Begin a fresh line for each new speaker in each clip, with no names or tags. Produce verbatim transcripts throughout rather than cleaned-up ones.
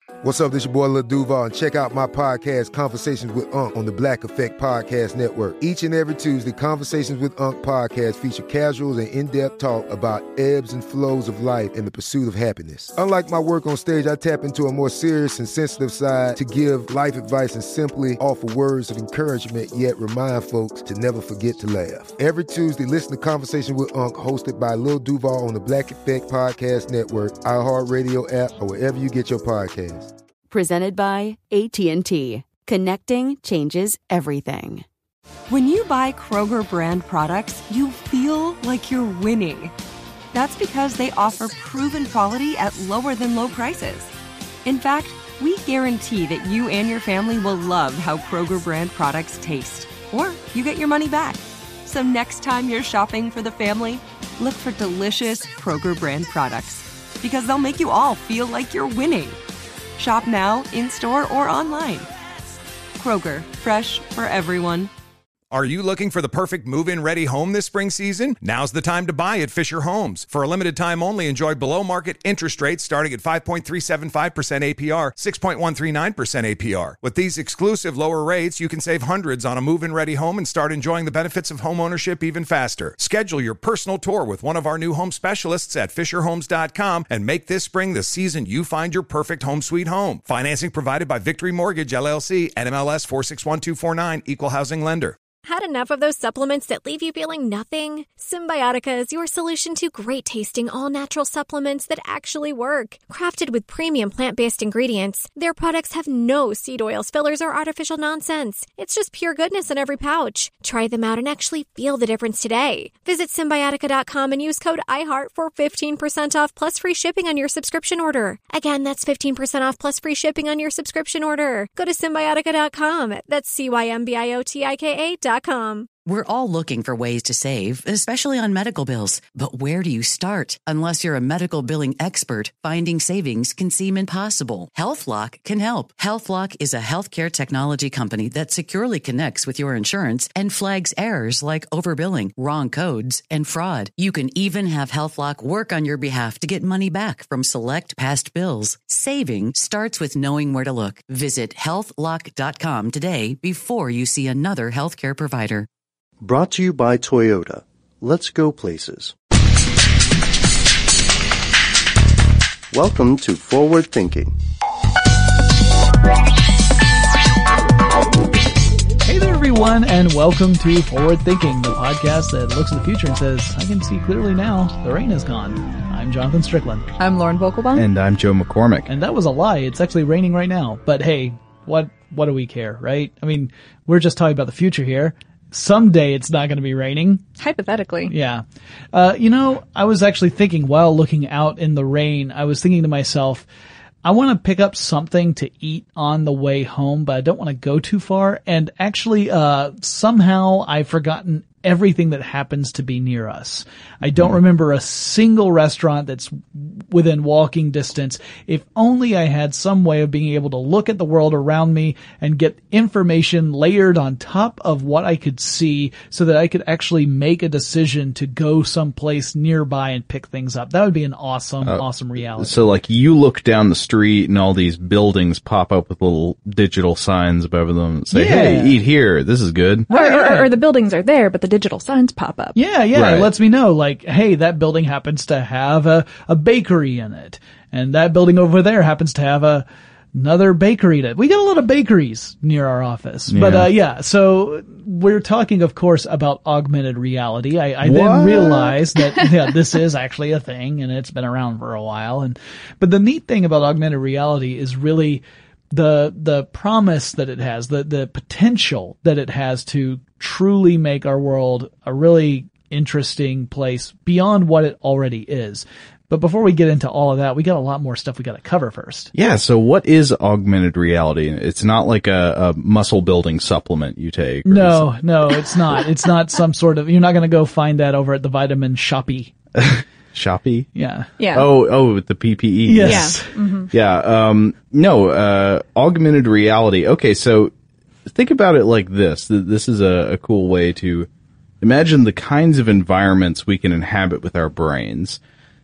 What's up, this your boy Lil Duval, and check out my podcast, Conversations with Unc, on the Black Effect Podcast Network. Each and every Tuesday, Conversations with Unc podcast feature casuals and in-depth talk about ebbs and flows of life and the pursuit of happiness. Unlike my work on stage, I tap into a more serious and sensitive side to give life advice and simply offer words of encouragement, yet remind folks to never forget to laugh. Every Tuesday, listen to Conversations with Unc, hosted by Lil Duval on the Black Effect Podcast Network, iHeartRadio app, or wherever you get your podcasts.
Presented by A T and T. Connecting changes everything.
When you buy Kroger brand products, you feel like you're winning. That's because they offer proven quality at lower than low prices. In fact, we guarantee that you and your family will love how Kroger brand products taste, or you get your money back. So next time you're shopping for the family, look for delicious Kroger brand products, because they'll make you all feel like you're winning. Shop now, in-store, or online. Kroger, fresh for everyone.
Are you looking for the perfect move-in ready home this spring season? Now's the time to buy at Fisher Homes. For a limited time only, enjoy below-market interest rates starting at five point three seven five percent A P R, six point one three nine percent A P R. With these exclusive lower rates, you can save hundreds on a move-in ready home and start enjoying the benefits of homeownership even faster. Schedule your personal tour with one of our new home specialists at fisher homes dot com and make this spring the season you find your perfect home sweet home. Financing provided by Victory Mortgage, L L C, N M L S four six one two four nine, Equal Housing Lender.
Had enough of those supplements that leave you feeling nothing? Symbiotica is your solution to great-tasting, all-natural supplements that actually work. Crafted with premium plant-based ingredients, their products have no seed oils, fillers, or artificial nonsense. It's just pure goodness in every pouch. Try them out and actually feel the difference today. Visit Symbiotica dot com and use code iHeart for fifteen percent off plus free shipping on your subscription order. Again, that's fifteen percent off plus free shipping on your subscription order. Go to Symbiotica dot com. That's C Y M B I O T I K A dot com.
We're all looking for ways to save, especially on medical bills. But where do you start? Unless you're a medical billing expert, finding savings can seem impossible. HealthLock can help. HealthLock is a healthcare technology company that securely connects with your insurance and flags errors like overbilling, wrong codes, and fraud. You can even have HealthLock work on your behalf to get money back from select past bills. Saving starts with knowing where to look. Visit health lock dot com today before you see another healthcare provider.
Brought to you by Toyota. Let's go places. Welcome to Forward Thinking.
Hey there, everyone, and welcome to Forward Thinking, the podcast that looks at the future and says, I can see clearly now, the rain is gone. I'm Jonathan Strickland.
I'm Lauren Vogelbaum.
And I'm Joe McCormick.
And that was a lie. It's actually raining right now. But hey, what what do we care, right? I mean, we're just talking about the future here. Someday it's not going to be raining.
Hypothetically.
Yeah. Uh, you know, I was actually thinking while looking out in the rain, I was thinking to myself, I want to pick up something to eat on the way home, but I don't want to go too far. And actually, uh, somehow I've forgotten everything that happens to be near us. I don't remember a single restaurant that's within walking distance. If only I had some way of being able to look at the world around me and get information layered on top of what I could see so that I could actually make a decision to go someplace nearby and pick things up. That would be an awesome, uh, awesome reality.
So like you look down the street and all these buildings pop up with little digital signs above them that say,
Yeah.
hey, eat here. This is good.
Or, or, or the buildings are there, but the digital signs pop up.
Yeah, yeah.
Right.
It lets me know, like, hey, that building happens to have a, a bakery in it. And that building over there happens to have a, another bakery in it. We got a lot of bakeries near our office.
Yeah.
But, uh, yeah, so we're talking, of course, about augmented reality. I, I then
What?
realized that, yeah, this is actually a thing and it's been around for a while. And, but the neat thing about augmented reality is really the, the promise that it has, the, the potential that it has to truly make our world a really interesting place beyond what it already is. But before we get into all of that, we got a lot more stuff we got to cover first.
Yeah, so what is augmented reality? It's not like a, a muscle building supplement you take. Or
No, no, it's not. It's not some sort of, you're not going to go find that over at the Vitamin Shoppe.
Shoppe?
Yeah.
Yeah.
Oh, oh, with the P P E.
Yes.
Yeah. Mm-hmm.
Yeah, um, no, uh, augmented reality. Okay, so think about it like this. This is a, a cool way to imagine the kinds of environments we can inhabit with our brains.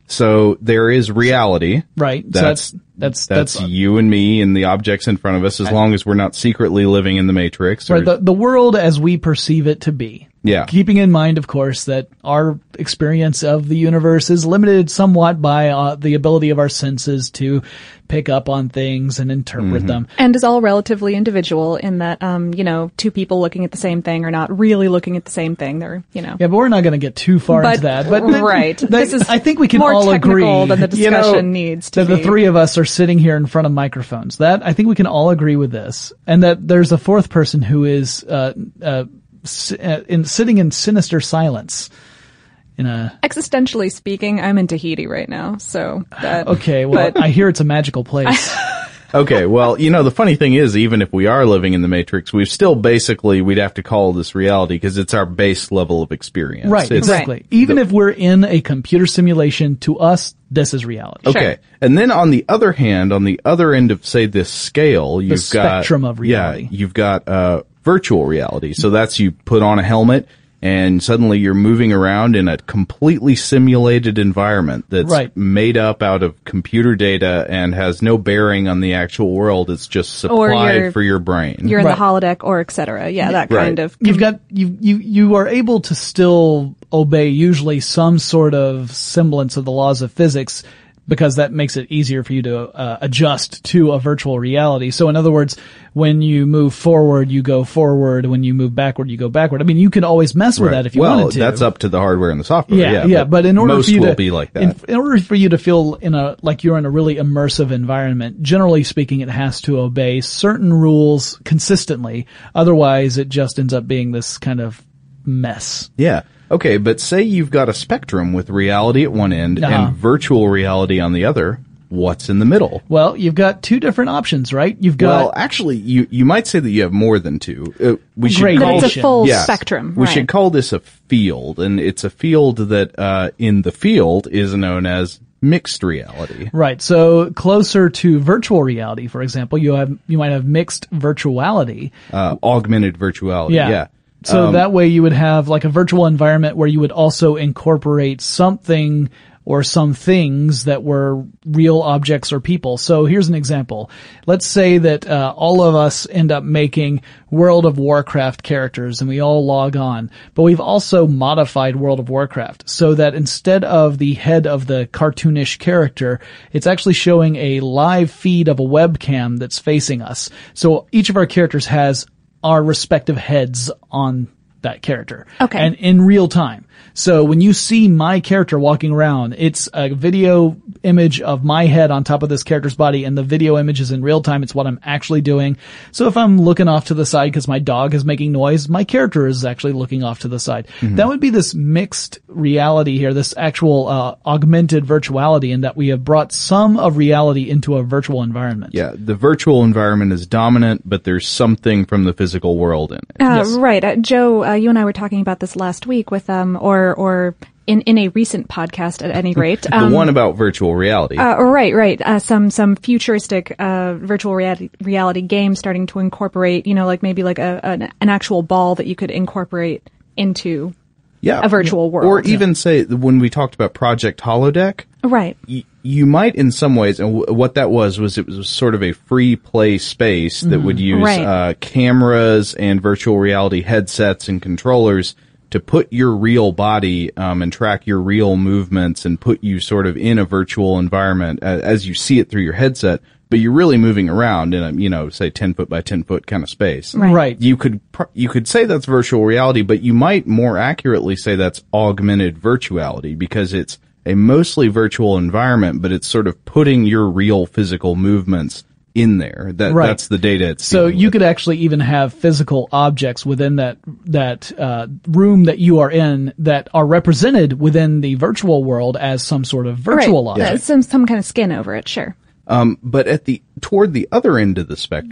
So there is reality.
Right.
That's,
so that's, that's,
that's,
that's
you and me and the objects in front of us, as long as we're not secretly living in the Matrix. Or,
right, the, the world as we perceive it to be.
Yeah.
Keeping in mind, of course, that our experience of the universe is limited somewhat by uh, the ability of our senses to pick up on things and interpret
Mm-hmm.
them.
And is all relatively individual in that, um, you know, two people looking at the same thing are not really looking at the same thing. They're, you know.
Yeah, but we're not going to get too far
But-
into that. But
right.
that-
This is
I think we can
more
all agree
technical than the
you know,
discussion needs to
that the
be.
three of us are sitting here in front of microphones. That I think we can all agree with this, and that there's a fourth person who is uh, uh, si- uh, in sitting in sinister silence. In a
Existentially speaking, I'm in Tahiti right now, so that.
okay, well,
but-
I hear it's a magical place.
Okay, well, you know, the funny thing is, even if we are living in the Matrix, we've still basically, we'd have to call this reality because it's our base level of experience.
Right,
It's-
exactly. Even if we're in a computer simulation, to us, this is reality.
Okay.
Sure.
And then on the other hand, on the other end of, say, this scale, you've got
spectrum of reality.
Yeah, you've got uh virtual reality. So that's you put on a helmet and suddenly you're moving around in a completely simulated environment that's
Right.
made up out of computer data and has no bearing on the actual world. It's just
Or
supplied
you're-
for your brain.
You're in
Right.
the holodeck or et cetera. Yeah, that
Right.
kind of.
You've got you you you are able to still obey usually some sort of semblance of the laws of physics, because that makes it easier for you to uh, adjust to a virtual reality. So in other words, when you move forward, you go forward. When you move backward, you go backward. I mean, you can always mess with
Right.
that if you
well,
wanted to.
that's up to the hardware and the software.
Yeah,
Yeah,
yeah, but, in order
most
for you
will
to
be like that.
In, in order for you to feel in a like you're in a really immersive environment, generally speaking, it has to obey certain rules consistently. Otherwise, it just ends up being this kind of mess.
Yeah. Okay, but say you've got a spectrum with reality at one end
Uh-huh.
and virtual reality on the other. What's in the middle?
Well, you've got two different options, right? You've got
Well, actually, you you might say that you have more than two. Uh, we should
Great.
That
call
it's a full
yeah,
spectrum.
We
right.
should call this a field, and it's a field that uh, in the field is known as mixed reality.
right. So closer to virtual reality, for example, you have you might have mixed virtuality.
Uh, augmented virtuality.
Yeah.
Yeah.
So
Um,
that way you would have like a virtual environment where you would also incorporate something or some things that were real objects or people. So here's an example. Let's say that uh, all of us end up making World of Warcraft characters and we all log on. But we've also modified World of Warcraft so that instead of the head of the cartoonish character, it's actually showing a live feed of a webcam that's facing us. So each of our characters has our respective heads on that character.
Okay.
And in real time. So when you see my character walking around, it's a video image of my head on top of this character's body, and the video image is in real time. It's what I'm actually doing. So if I'm looking off to the side because my dog is making noise, my character is actually looking off to the side.
Mm-hmm.
That would be this mixed reality here, this actual uh, augmented virtuality, in that we have brought some of reality into a virtual environment.
Yeah, the virtual environment is dominant, but there's something from the physical world in it.
Uh,
Yes.
Right. Uh, Joe, uh, you and I were talking about this last week with, um, or, or in, in a recent podcast at any rate.
The
Um,
one about virtual reality.
Uh, right, right. Uh, some some futuristic uh, virtual reality, reality game starting to incorporate, you know, like maybe like a an, an actual ball that you could incorporate into
yeah.
a virtual world.
Or even say, when we talked about Project Holodeck,
right.
y- you might in some ways, and w- what that was, was it was sort of a free play space that would use
Right.
uh, cameras and virtual reality headsets and controllers to put your real body um, and track your real movements and put you sort of in a virtual environment as, as you see it through your headset, but you're really moving around in a, you know, say ten foot by ten foot kind of space.
Right.
Right.
You could pr- you could say that's virtual reality, but you might more accurately say that's augmented virtuality because it's a mostly virtual environment, but it's sort of putting your real physical movements in there. That
Right.
that's the data it's
So
dealing
you
with.
could actually even have physical objects within that that uh, room that you are in that are represented within the virtual world as some sort of virtual
right.
object.
Uh, some some kind of skin over it, sure.
Um, but at the toward the other end of the spectrum,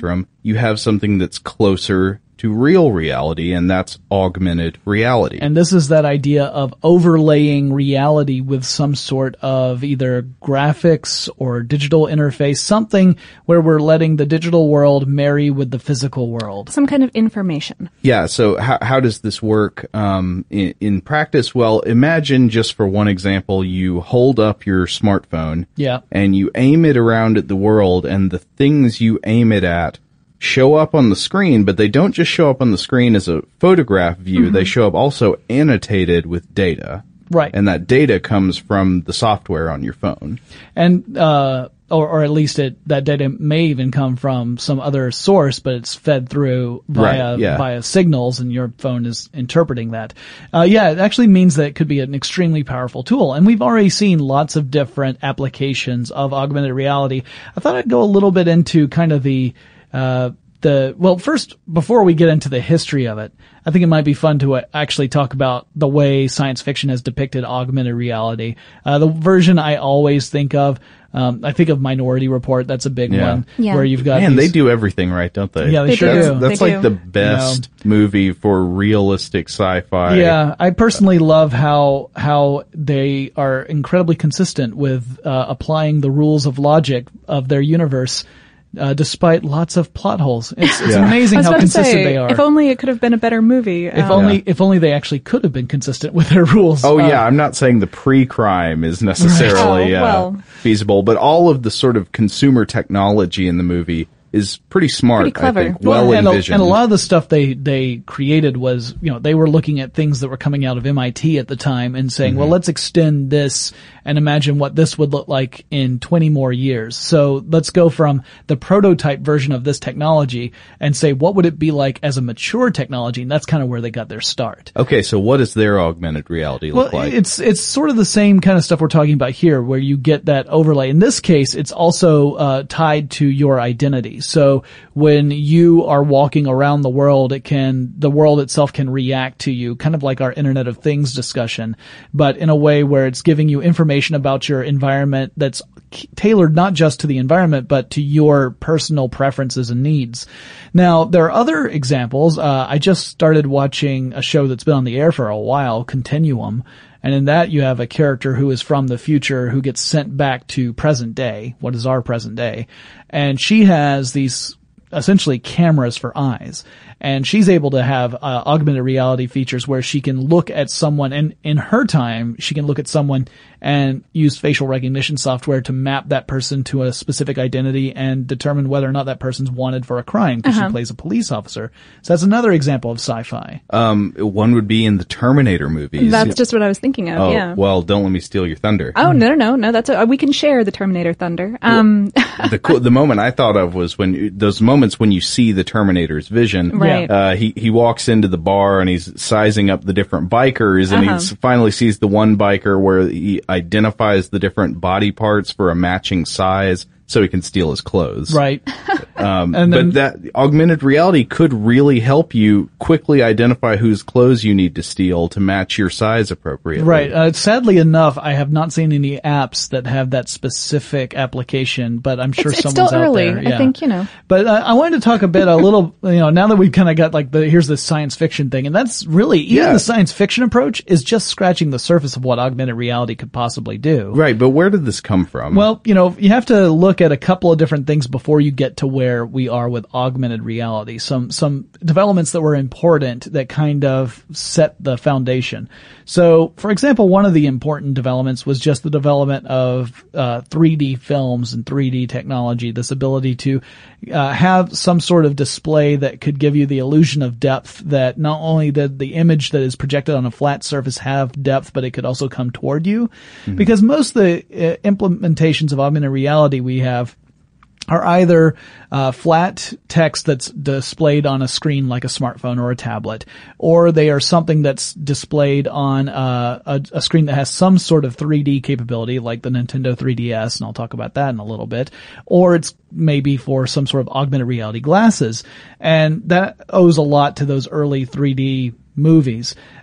you have something that's closer to real reality, and that's augmented reality.
And this is that idea of overlaying reality with some sort of either graphics or digital interface, something where we're letting the digital world marry with the physical world.
Some kind of information.
Yeah, so how, how does this work um, in, in practice? Well, imagine, just for one example, you hold up your smartphone
yeah.
and you aim it around at the world, and the things you aim it at show up on the screen, but they don't just show up on the screen as a photograph view. Mm-hmm. They show up also annotated with data.
Right.
And that data comes from the software on your phone.
And, uh, or, or at least it, that data may even come from some other source, but it's fed through via,
right, yeah.
via signals, and your phone is interpreting that. Uh, yeah, it actually means that it could be an extremely powerful tool. And we've already seen lots of different applications of augmented reality. I thought I'd go a little bit into kind of the, Uh, the, well, first, before we get into the history of it, I think it might be fun to uh, actually talk about the way science fiction has depicted augmented reality. Uh, the version I always think of, um, I think of Minority Report. That's a big
yeah.
one.
Yeah.
Where you've got
Man,
these,
they do everything right, don't they?
Yeah, they,
they
sure
do.
do.
That's
They
like
do.
the best you know, movie for realistic sci-fi.
Yeah, I personally love how how they are incredibly consistent with uh, applying the rules of logic of their universe. Uh, despite lots of plot holes. It's, it's
Yeah.
amazing
I was
how
about to
consistent
say,
they are.
If only it could have been a better movie.
If
Um,
only,
Yeah.
if only they actually could have been consistent with their rules.
Oh
Uh,
yeah, I'm not saying the pre-crime is necessarily
Right. Oh, well.
uh, feasible, but all of the sort of consumer technology in the movie is pretty smart,
Pretty clever.
I think. Well
and, a,
envisioned.
and a lot of the stuff they, they created was, you know, they were looking at things that were coming out of M I T at the time and saying, mm-hmm. well, let's extend this and imagine what this would look like in twenty more years. So let's go from the prototype version of this technology and say, what would it be like as a mature technology? And that's kind of where they got their start.
Okay, so what does their augmented reality look
well,
like?
It's, it's sort of the same kind of stuff we're talking about here, where you get that overlay. In this case, it's also, uh, tied to your identity. So when you are walking around the world, it can, the world itself can react to you, kind of like our Internet of Things discussion, but in a way where it's giving you information about your environment that's tailored not just to the environment, but to your personal preferences and needs. Now, there are other examples. Uh, I just started watching a show that's been on the air for a while, Continuum. And in that, you have a character who is from the future who gets sent back to present day. What is our present day? And she has these essentially cameras for eyes. And she's able to have uh, augmented reality features where she can look at someone, and in her time, she can look at someone and use facial recognition software to map that person to a specific identity and determine whether or not that person's wanted for a crime, because
uh-huh.
she plays a police officer. So that's another example of sci-fi.
Um, one would be in the Terminator movies.
That's just what I was thinking of,
oh,
yeah.
well, don't let me steal your thunder.
Oh, no, no, no, no, that's a, we can share the Terminator thunder. Um,
the cool, the moment I thought of was when, those moments when you see the Terminator's vision.
Right.
Uh, he, he walks into the bar and he's sizing up the different bikers, and
Uh-huh.
he finally sees the one biker where he identifies the different body parts for a matching size so he can steal his clothes.
Right.
Um,
And then-
but that augmented reality could really help you quickly identify whose clothes you need to steal to match your size appropriately.
Right. Uh, sadly enough, I have not seen any apps that have that specific application, but I'm sure
it's, it's
someone's
still
out
early.
there. Yeah.
I think, you know.
But uh, I wanted to talk a bit, a little, you know, now that we've kind of got like the, here's the science fiction thing, and that's really, even
Yeah.
the science fiction approach is just scratching the surface of what augmented reality could possibly do.
Right, but where did this come from?
Well, you know, you have to look at a couple of different things before you get to where we are with augmented reality. Some, some developments that were important that kind of set the foundation. So, for example, one of the important developments was just the development of, uh, three D films and three D technology, this ability to, uh, have some sort of display that could give you the illusion of depth, that not only did the image that is projected on a flat surface have depth, but it could also come toward you. Mm-hmm. Because most of the uh, implementations of augmented reality we have are either uh, flat text that's displayed on a screen like a smartphone or a tablet, or they are something that's displayed on uh, a, a screen that has some sort of three D capability, like the Nintendo three D S, and I'll talk about that in a little bit, or it's maybe for some sort of augmented reality glasses, and that owes a lot to those early three D movies.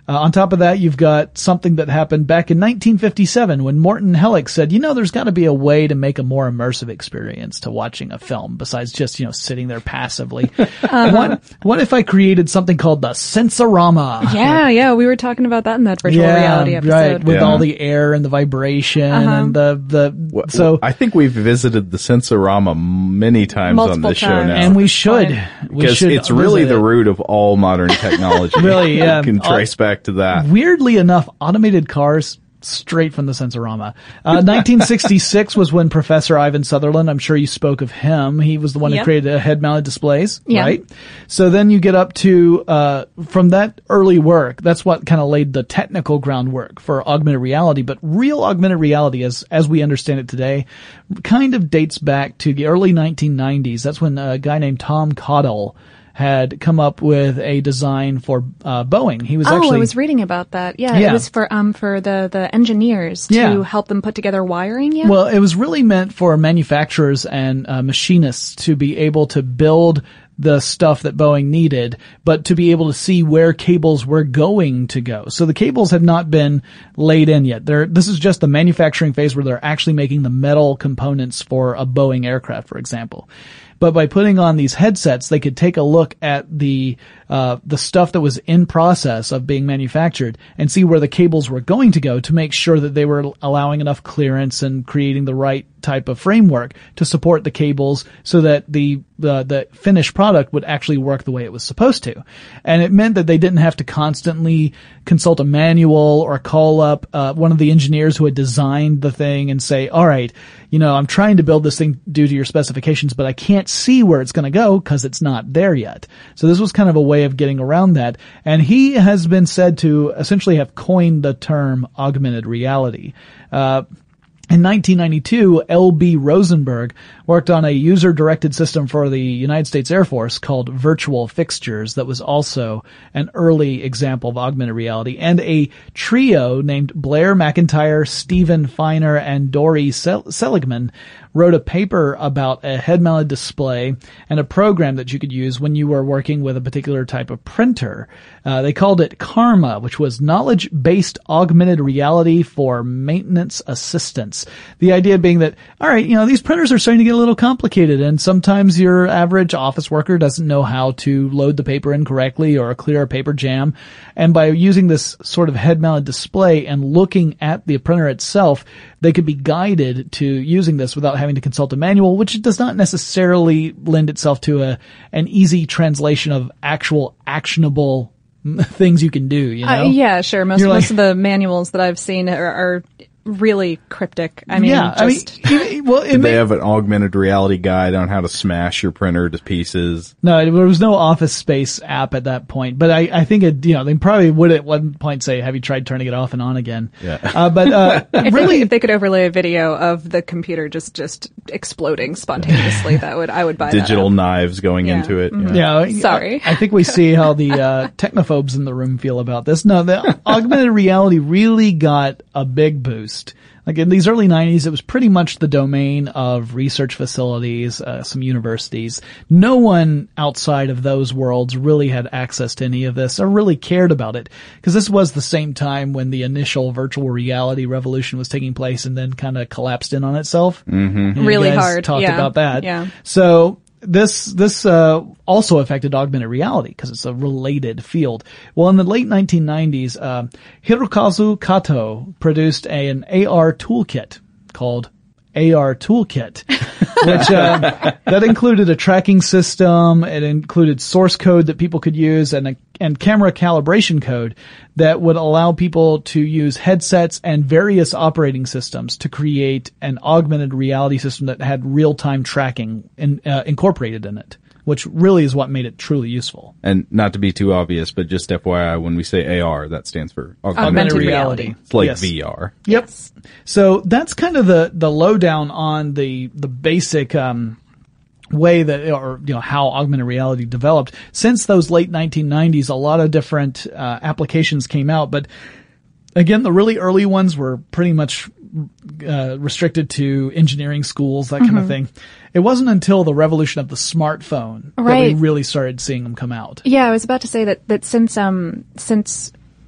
Uh, on top of that, you've got something that happened back in nineteen fifty-seven when Morton Hellick said, you know, there's got to be a way to make a more immersive experience to watching a film besides just, you know, sitting there passively. uh-huh. What, what if I created something called the Sensorama?
Yeah, yeah, we were talking about that in that virtual
yeah,
reality episode.
Right, with
yeah.
all the air and the vibration
uh-huh.
and the, the, so.
I think we've visited the Sensorama many times
Multiple
on this
times.
show now.
And we should. We
because
should
it's really
visit
the
it.
root of all modern technology.
Really, yeah.
You can trace back to that.
Weirdly enough, automated cars straight from the Sensorama. Uh, nineteen sixty-six was when Professor Ivan Sutherland, I'm sure you spoke of him. He was the one
Yep.
who created head-mounted displays,
Yeah.
right? So then you get up to, uh, from that early work, that's what kind of laid the technical groundwork for augmented reality. But real augmented reality, as, as we understand it today, kind of dates back to the early nineteen nineties. That's when a guy named Tom Caudle had come up with a design for uh, Boeing. He was
oh,
actually
I was reading about that. Yeah,
Yeah.
it was for um for the the engineers to
Yeah.
help them put together wiring. Yeah.
Well, it was really meant for manufacturers and uh, machinists to be able to build the stuff that Boeing needed, but to be able to see where cables were going to go. So the cables have not been laid in yet. They're, this is just the manufacturing phase where they're actually making the metal components for a Boeing aircraft, for example. But by putting on these headsets, they could take a look at the uh the stuff that was in process of being manufactured and see where the cables were going to go to make sure that they were allowing enough clearance and creating the right type of framework to support the cables so that the the, the finished product would actually work the way it was supposed to. And it meant that they didn't have to constantly consult a manual or call up uh one of the engineers who had designed the thing and say, all right, you know, I'm trying to build this thing due to your specifications, but I can't see where it's going to go because it's not there yet. So this was kind of a way of getting around that. And he has been said to essentially have coined the term augmented reality. Uh, In nineteen ninety-two, L B Rosenberg worked on a user-directed system for the United States Air Force called Virtual Fixtures that was also an early example of augmented reality. And a trio named Blair McIntyre, Stephen Feiner, and Dory Sel- Seligman wrote a paper about a head-mounted display and a program that you could use when you were working with a particular type of printer. Uh, they called it Karma, which was knowledge-based augmented reality for maintenance assistance. The idea being that, all right, you know, these printers are starting to get a little complicated, and sometimes your average office worker doesn't know how to load the paper in correctly or clear a paper jam. And by using this sort of head-mounted display and looking at the printer itself, they could be guided to using this without having to consult a manual, which does not necessarily lend itself to a an easy translation of actual actionable things you can do, you know?
Uh, yeah, sure. Most,
You're
most
like-
of the manuals that I've seen are, are really cryptic. I mean,
yeah,
just...
I mean, well, it
Did
may-
they have an augmented reality guide on how to smash your printer to pieces?
No, there was no Office Space app at that point, but I, I think it, you know, they probably would at one point say, have you tried turning it off and on again?
Yeah.
Uh, but, uh,
If,
really,
they, if they could overlay a video of the computer just, just exploding spontaneously, that would, I would buy
Digital
that.
knives going
Yeah.
into it.
Mhm.
Yeah.
yeah,
Sorry.
I, I think we see how the, uh, technophobes in the room feel about this. No, the augmented reality really got a big boost. Like in these early nineties, it was pretty much the domain of research facilities, uh, some universities. No one outside of those worlds really had access to any of this or really cared about it, because this was the same time when the initial virtual reality revolution was taking place and then kind of collapsed in on itself. Mm-hmm.
Really
you guys
hard.
Talked
Yeah.
about that.
Yeah.
So this this uh also affected augmented reality because it's a related field. Well, in the late nineteen nineties, uh, Hirokazu Kato produced a, an A R toolkit called A R Toolkit, which uh, that included a tracking system. It included source code that people could use and a, and camera calibration code that would allow people to use headsets and various operating systems to create an augmented reality system that had real-time tracking in, uh, incorporated in it, which really is what made it truly useful.
And not to be too obvious, but just F Y I, when we say A R, that stands for augmented,
Augmented
reality.
reality.
It's like
Yes.
V R.
Yep. So that's kind of the, the lowdown on the, the basic, um, way that, or, you know, how augmented reality developed. Since those late nineteen nineties, a lot of different, uh, applications came out, but again, the really early ones were pretty much, uh, restricted to engineering schools, that kind of thing. It wasn't until the revolution of the smartphone that we
Right.
really started seeing them come out.
Yeah, I was about to say that, that since, um, since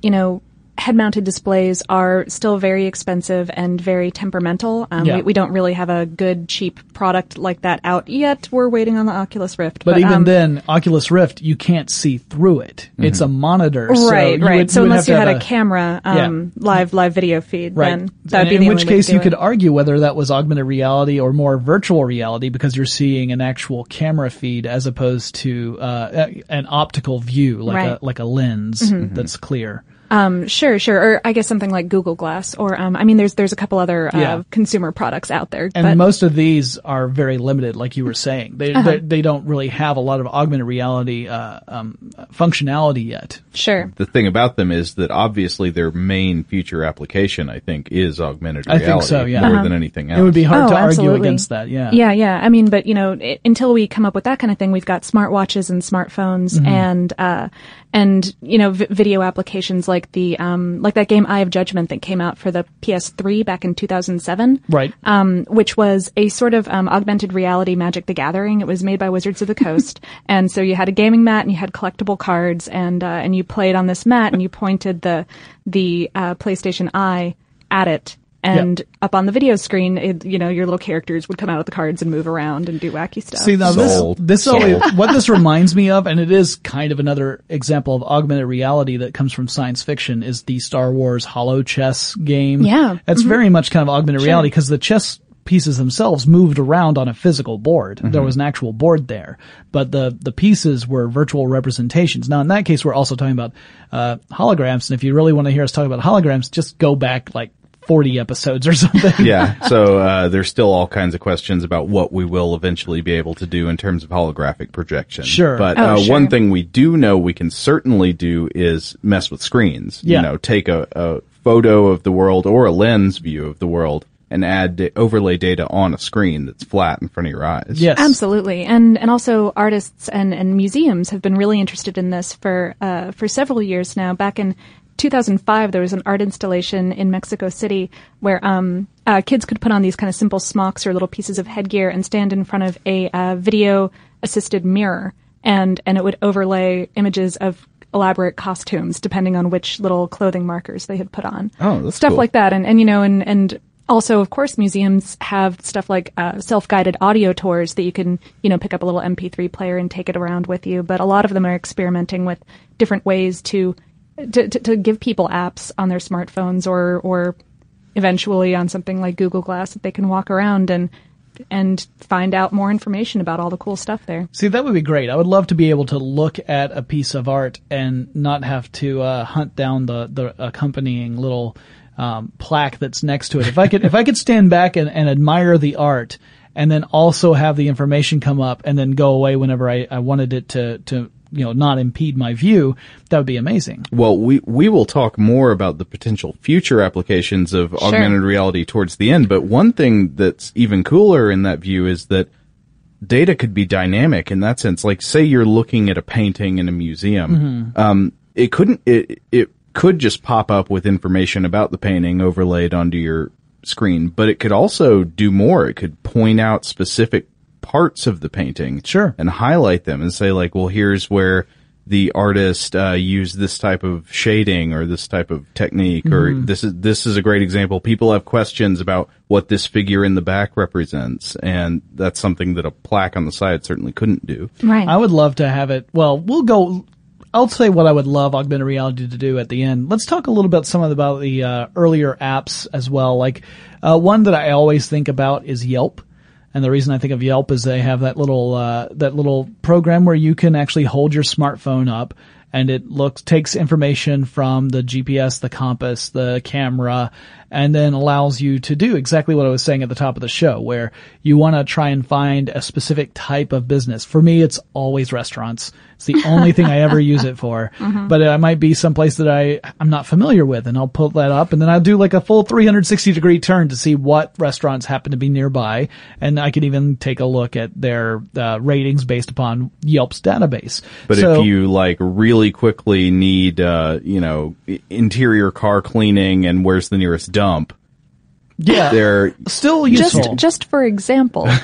you know, head-mounted displays are still very expensive and very temperamental. Um,
Yeah.
we, we don't really have a good, cheap product like that out yet. We're waiting on the Oculus Rift.
But,
But,
even
um,
then, Oculus Rift, you can't see through it. It's a monitor. so
right,
you
right.
would-
so
you would
unless
have
you
to
had
have
a camera, um, live live video feed,
Right.
then that'd
And
be
in
the
which
only way
case
to
you
do
could
it.
argue whether that was augmented reality or more virtual reality because you're seeing an actual camera feed as opposed to uh, an optical view, like
Right.
a like a lens that's clear.
Um, sure, sure. Or I guess something like Google Glass, or um, I mean, there's there's a couple other uh,
Yeah.
consumer products out there.
And
but,
most of these are very limited, like you were saying. They
Uh-huh.
they, they don't really have a lot of augmented reality uh, um, functionality yet.
Sure.
The thing about them is that obviously their main future application, I think, is augmented
I
reality
think so, yeah.
more
Uh-huh.
than anything else.
It would be hard
Oh,
to
absolutely.
argue against that. Yeah.
Yeah, yeah. I mean, but you know, I until we come up with that kind of thing, we've got smartwatches and smartphones
Mhm.
and uh and you know, v- video applications like the um like that game Eye of Judgment that came out for the P S three back in two thousand seven.
Right.
Um which was a sort of um augmented reality Magic the Gathering. It was made by Wizards of the Coast. And so you had a gaming mat and you had collectible cards and uh and you played on this mat and you pointed the the uh PlayStation Eye at it. And up on the video screen, it, you know, your little characters would come out of the cards and move around and do wacky stuff.
See, now
Sold.
this, this
Sold.
always, what this reminds me of, and it is kind of another example of augmented reality that comes from science fiction, is the Star Wars Holo Chess game.
Yeah.
It's
Mhm.
very much kind of augmented
Sure.
reality because the chess pieces themselves moved around on a physical board. There was an actual board there, but the, the pieces were virtual representations. Now, in that case, we're also talking about, uh, holograms. And if you really want to hear us talk about holograms, just go back like forty episodes or something.
Yeah, so uh, there's still all kinds of questions about what we will eventually be able to do in terms of holographic projection.
Sure.
But
Oh,
uh,
sure.
one thing we do know we can certainly do is mess with screens.
Yeah.
You know, take a, a photo of the world or a lens view of the world and add da- overlay data on a screen that's flat in front of your eyes.
Yes.
Absolutely. And and also artists and, and museums have been really interested in this for uh, for several years now. Back in two thousand five, there was an art installation in Mexico City where um, uh, kids could put on these kind of simple smocks or little pieces of headgear and stand in front of a uh, video-assisted mirror, and and it would overlay images of elaborate costumes depending on which little clothing markers they had put on.
Oh, that's
stuff
cool.
like that. And and you know, and and also, of course, museums have stuff like uh, self-guided audio tours that you can, you know, pick up a little M P three player and take it around with you. But a lot of them are experimenting with different ways to to, to, to give people apps on their smartphones or or eventually on something like Google Glass that they can walk around and and find out more information about all the cool stuff there.
See, that would be great. I would love to be able to look at a piece of art and not have to uh, hunt down the, the accompanying little um, plaque that's next to it. If I could, if I could stand back and, and admire the art, and then also have the information come up and then go away whenever I, I wanted it to to you know not impede my view, that would be amazing.
Well, we we will talk more about the potential future applications of
Sure.
augmented reality towards the end, but one thing that's even cooler in that view is that data could be dynamic in that sense. Like, say you're looking at a painting in a museum, um, it couldn't it it could just pop up with information about the painting overlaid onto your screen, but it could also do more. It could point out specific parts of the painting,
Sure.
and highlight them and say, like, well, here's where the artist uh, used this type of shading or this type of technique, or this is this is a great example. People have questions about what this figure in the back represents, and that's something that a plaque on the side certainly couldn't do.
Right.
I would love to have it. Well, we'll go. I'll say what I would love augmented reality to do at the end. Let's talk a little bit some about the uh, earlier apps as well. Like uh, one that I always think about is Yelp. And the reason I think of Yelp is they have that little, uh, that little program where you can actually hold your smartphone up and it looks, takes information from the G P S, the compass, the camera, and then allows you to do exactly what I was saying at the top of the show, where you want to try and find a specific type of business. For me, it's always restaurants. It's the only thing I ever use it for. Mm-hmm. But it might be someplace that I, I'm not familiar with, and I'll pull that up, and then I'll do like a full three hundred sixty degree turn to see what restaurants happen to be nearby, and I can even take a look at their uh, ratings based upon Yelp's database.
But
so,
if you like really quickly need, uh, you know, i- interior car cleaning and where's the nearest dump,
yeah,
they're
still useful.
Just, just for example.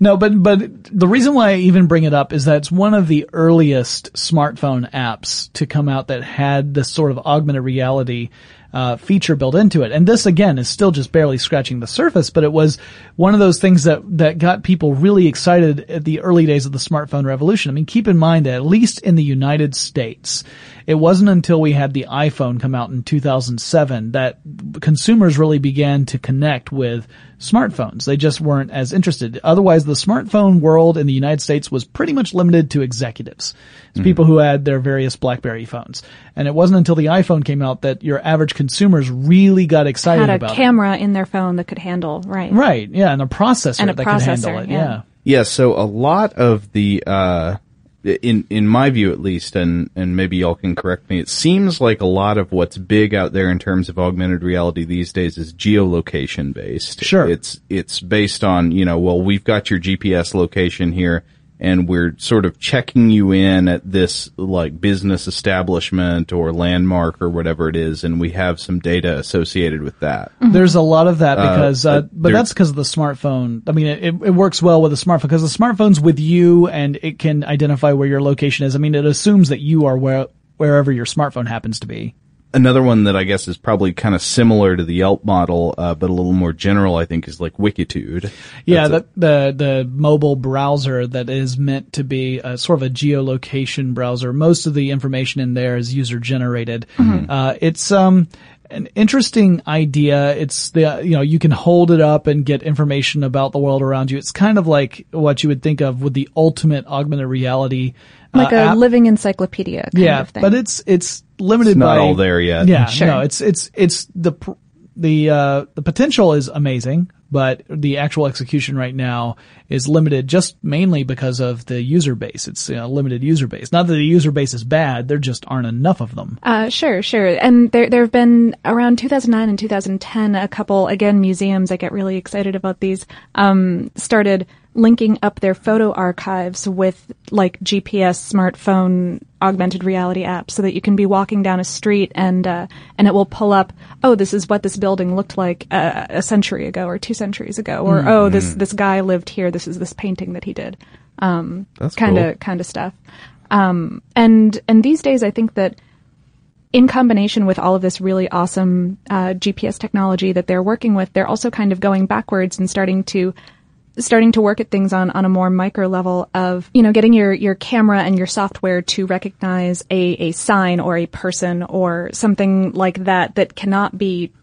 No, but but the reason why I even bring it up is that it's one of the earliest smartphone apps to come out that had this sort of augmented reality uh feature built into it. And this, again, is still just barely scratching the surface, but it was one of those things that that got people really excited at the early days of the smartphone revolution. I mean, keep in mind that at least in the United States, it wasn't until we had the iPhone come out in two thousand seven that consumers really began to connect with smartphones. They just weren't as interested. Otherwise, the smartphone world in the United States was pretty much limited to executives. It's mm-hmm. people who had their various BlackBerry phones. And it wasn't until the iPhone came out that your average consumers really got excited about it.
Had a camera in their phone that could handle, right.
Right, yeah, and a processor
and a
that
processor,
could handle it,
yeah.
yeah.
Yeah, so a lot of the, uh, in, in my view at least, and, and maybe y'all can correct me, it seems like a lot of what's big out there in terms of augmented reality these days is geolocation based.
Sure.
It's, it's based on, you know, well, we've got your G P S location here, and we're sort of checking you in at this, like, business establishment or landmark or whatever it is, and we have some data associated with that.
Mm-hmm. There's a lot of that because, uh,
uh,
but that's because of the smartphone. I mean, it, it works well with a smartphone because the smartphone's with you and it can identify where your location is. I mean, it assumes that you are where, wherever your smartphone happens to be.
Another one that I guess is probably kind of similar to the Yelp model, uh, but a little more general, I think, is like Wikitude.
Yeah, the, the, the mobile browser that is meant to be a, sort of a geolocation browser. Most of the information in there is user generated. Mm-hmm. Uh, it's, um, an interesting idea. It's the, you know, you can hold it up and get information about the world around you. It's kind of like what you would think of with the ultimate augmented reality
Like
uh,
a
app.
living encyclopedia kind
yeah,
of thing.
but it's, it's limited
it's not
by,
all there yet.
Yeah,
sure.
no, it's, it's, it's the, the, uh, the potential is amazing, but the actual execution right now is limited just mainly because of the user base. It's a limited user base. Not that the user base is bad, there just aren't enough of them.
Uh, sure, sure. And there, there have been around two thousand nine and two thousand ten, a couple, again, museums, I get really excited about these, um, started linking up their photo archives with like G P S smartphone augmented reality apps so that you can be walking down a street and uh and it will pull up, oh, this is what this building looked like uh, a century ago or two centuries ago, or mm. oh, this this guy lived here, this is this painting that he did. Um
That's
kind of
cool.
kind of stuff. Um and and these days I think that in combination with all of this really awesome uh G P S technology that they're working with, they're also kind of going backwards and starting to starting to work at things on, on a more micro level of, you know, getting your, your camera and your software to recognize a, a sign or a person or something like that that cannot be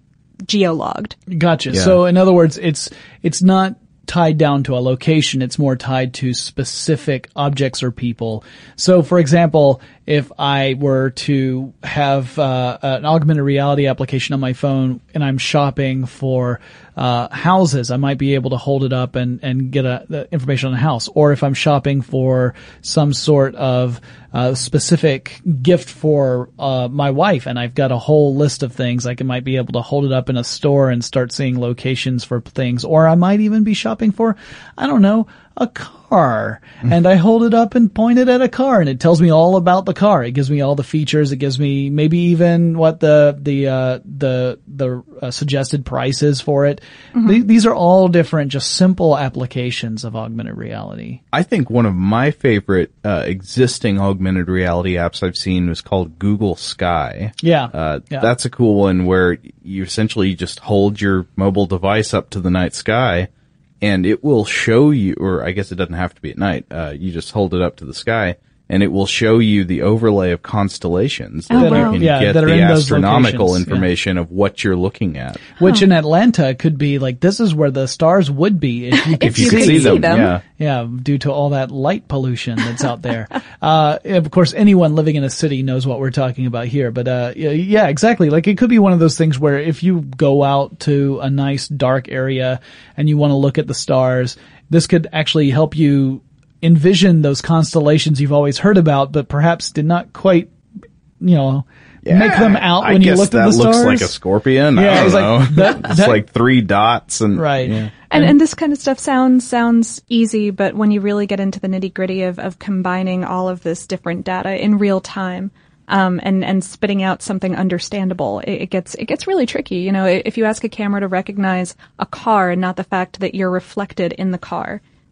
geologged.
Gotcha.
Yeah.
So in other words, it's, it's not tied down to a location. It's more tied to specific objects or people. So for example, if I were to have uh, an augmented reality application on my phone and I'm shopping for uh houses, I might be able to hold it up and and get a, the information on a house. Or if I'm shopping for some sort of uh specific gift for uh my wife and I've got a whole list of things, I can might be able to hold it up in a store and start seeing locations for things. Or I might even be shopping for, I don't know, a car, and I hold it up and point it at a car, and it tells me all about the car. It gives me all the features. It gives me maybe even what the the uh, the the uh, suggested price is for it. Mm-hmm. Th- these are all different, just simple applications of augmented reality.
I think one of my favorite uh, existing augmented reality apps I've seen was called Google Sky.
Yeah.
Uh,
yeah.
That's a cool one where you essentially just hold your mobile device up to the night sky, and it will show you, or I guess it doesn't have to be at night, uh, you just hold it up to the sky, and it will show you the overlay of constellations
Oh,
that
wow.
you can
Yeah,
get
that are
the
in those
astronomical
locations, yeah.
information of what you're looking at.
Which in Atlanta could be like, this is where the stars would be if you could,
If you
could
see them.
yeah.
Yeah, due to all that light pollution that's out there. uh, of course, anyone living in a city knows what we're talking about here. But, uh, yeah, exactly. Like, it could be one of those things where if you go out to a nice dark area and you want to look at the stars, this could actually help you envision those constellations you've always heard about, but perhaps did not quite, you know,
Yeah,
make them out
I
when you
guess
looked at the
that looks
stars.
like a scorpion.
Yeah,
I don't
it's like-
know.
that-
it's
that-
like three dots and
Right.
yeah.
And, and this kind of stuff sounds sounds easy, but when you really get into the nitty gritty of, of combining all of this different data in real time, um, and, and spitting out something understandable, it, it gets it gets really tricky. You know, if you ask a camera to recognize a car and not the fact that you're reflected in the car,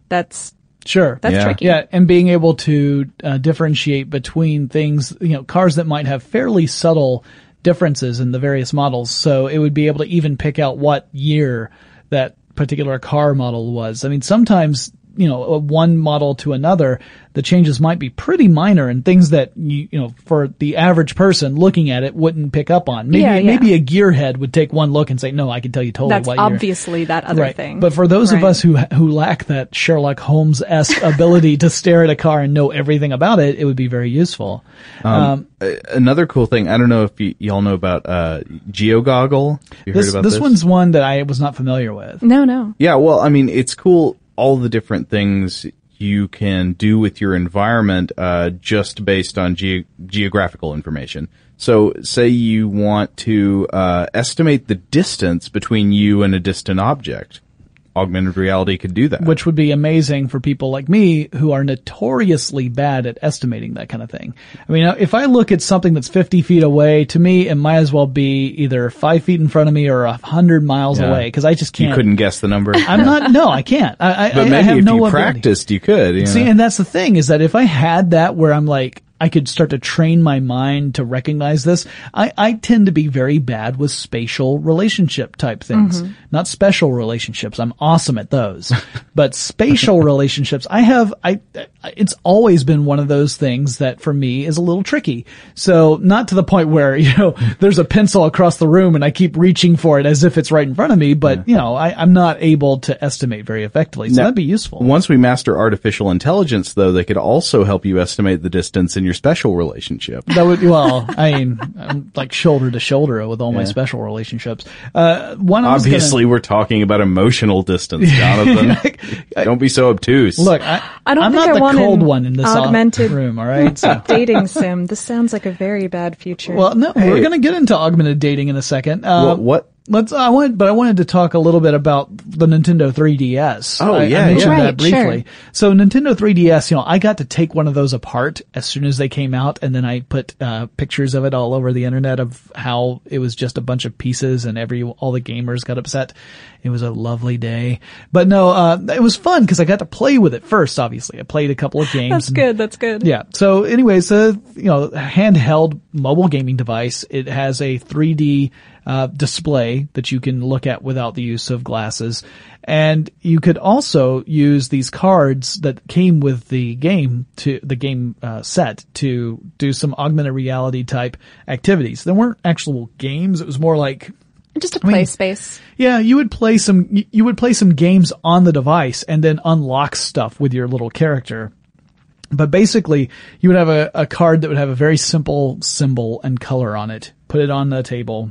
that's
Sure.
That's
Yeah.
tricky.
Yeah, and being able to uh, differentiate between things, you know, cars that might have fairly subtle differences in the various models. So it would be able to even pick out what year that particular car model was. I mean, sometimes, you know, one model to another, the changes might be pretty minor and things that you, you know, for the average person looking at it wouldn't pick up on. Maybe,
Yeah, yeah.
maybe a gearhead would take one look and say, no, I can tell you totally
That's
what year.
obviously that other
Right.
thing.
But for those of
Right.
us who who lack that Sherlock Holmes-esque ability to stare at a car and know everything about it, it would be very useful. Um,
A- Another cool thing, I don't know if y- y'all know about uh, GeoGoggle. You
this
heard about
this
this?
one's one that I was not familiar with.
No, no.
Yeah, well, I mean, it's cool, all the different things you can do with your environment uh, just based on ge- geographical information. So say you want to uh, estimate the distance between you and a distant object. Augmented reality could do that.
Which would be amazing for people like me who are notoriously bad at estimating that kind of thing. I mean, if I look at something that's fifty feet away, to me, it might as well be either five feet in front of me or a hundred miles
Yeah.
away, because I just can't.
You couldn't guess the number.
I'm not, no, I can't. I, I,
But
I
maybe
have
if
no
you
ability.
practiced, you could. You
See,
know?
and that's the thing, is that if I had that where I'm like, I could start to train my mind to recognize this. I, I tend to be very bad with spatial relationship type things,
Mm-hmm.
not special relationships. I'm awesome at those, but spatial relationships, I have, I, it's always been one of those things that for me is a little tricky. So not to the point where, you know, there's a pencil across the room and I keep reaching for it as if it's right in front of me, but yeah. you know, I, I'm not able to estimate very effectively. So
Now,
that'd be useful.
Once we master artificial intelligence, though, they could also help you estimate the distance in your special relationship.
That would, well, I mean, I'm like shoulder to shoulder with all my
Yeah.
special relationships. Uh, one I was
Obviously,
gonna,
we're talking about emotional distance, Jonathan. Don't be so obtuse.
look, I,
I don't
I'm
think
not
I
the
want
cold
an
one in this
augmented
room, all right? So.
dating sim. This sounds like a very bad future.
Well, no,
Hey.
we're going to get into augmented dating in a second. Uh,
Well, what?
Let's. I wanted, but I wanted to talk a little bit about the Nintendo three D S.
Oh,
I,
yeah,
I mentioned
yeah.
that
Right,
briefly.
sure.
So Nintendo three D S, you know, I got to take one of those apart as soon as they came out, and then I put uh pictures of it all over the internet of how it was just a bunch of pieces, and every all the gamers got upset. It was a lovely day, but no, uh it was fun because I got to play with it first. Obviously, I played a couple of games.
that's
and-
good. That's good.
yeah. So anyways, uh, you know, handheld mobile gaming device. It has a three D uh, display that you can look at without the use of glasses. And you could also use these cards that came with the game to the game uh, set to do some augmented reality type activities. There weren't actual games. It was more like,
Just a
mean-
play space.
yeah, you would play some, you- you would play some games on the device and then unlock stuff with your little character. But basically, you would have a, a card that would have a very simple symbol and color on it. Put it on the table.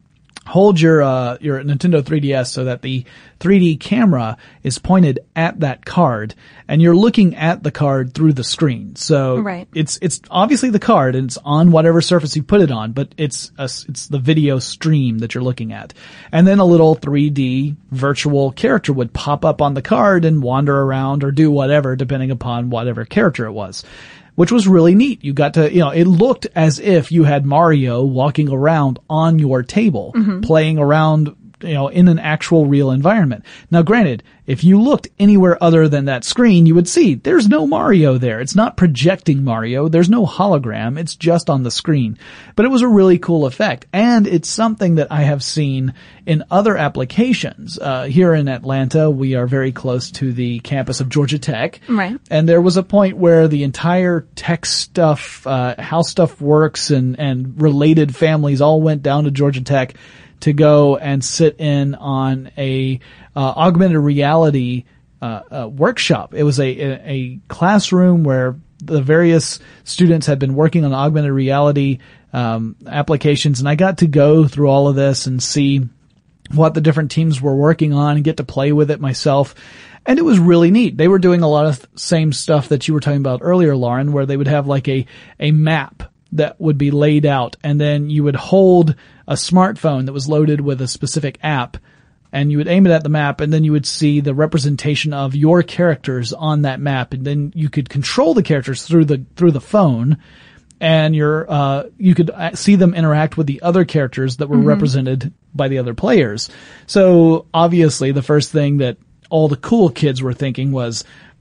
Hold your, uh, your Nintendo three D S so that the three D camera is pointed at that card and you're looking at the card through the screen. So
Right.
it's, it's obviously the card and it's on whatever surface you put it on, but it's a, it's the video stream that you're looking at. And then a little three D virtual character would pop up on the card and wander around or do whatever depending upon whatever character it was. Which was really neat. You got to, you know, it looked as if you had Mario walking around on your table, playing around, you know, in an actual real environment. Now granted, if you looked anywhere other than that screen, you would see there's no Mario there. It's not projecting Mario. There's no hologram. It's just on the screen. But it was a really cool effect. And it's something that I have seen in other applications. Uh, here in Atlanta, we are very close to the campus of Georgia Tech.
Right.
And there was a point where the entire tech stuff, uh, how stuff works and, and related families all went down to Georgia Tech to go and sit in on a uh, augmented reality uh, uh, workshop. It was a, a a classroom where the various students had been working on augmented reality um, applications, and I got to go through all of this and see what the different teams were working on and get to play with it myself. And it was really neat. They were doing a lot of th- same stuff that you were talking about earlier, Lauren, where they would have like a a map that would be laid out, and then you would hold a smartphone that was loaded with a specific app, and you would aim it at the map, and then you would see the representation of your characters on that map, and then you could control the characters through the through the phone, and your uh you could see them interact with the other characters that were
Mm-hmm.
represented by the other players. So obviously, the first thing that all the cool kids were thinking was,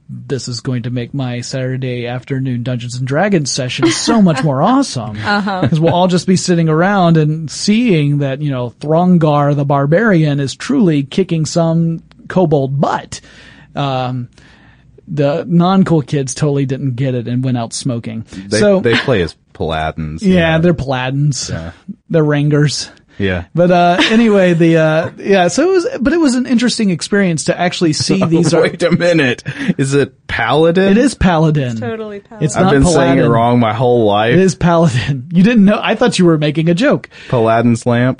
this is going to make my Saturday afternoon Dungeons and Dragons session so much more awesome. Uh-huh. Because we'll all just be sitting around and seeing that, you know, Throngar the Barbarian is truly kicking some kobold butt. Um, the non-cool kids totally didn't get it and went out smoking.
They,
so
they play as paladins.
Yeah,
yeah.
they're paladins.
Yeah.
They're Rangers.
Yeah.
But, uh, anyway, the, uh, yeah, so it was, but it was an interesting experience to actually see these.
Wait a minute. Is it paladin?
It is paladin.
It's totally paladin.
It's
I've
not
been
paladin.
saying it wrong my whole life.
It is paladin. You didn't know? I thought you were making a joke.
Paladin's lamp?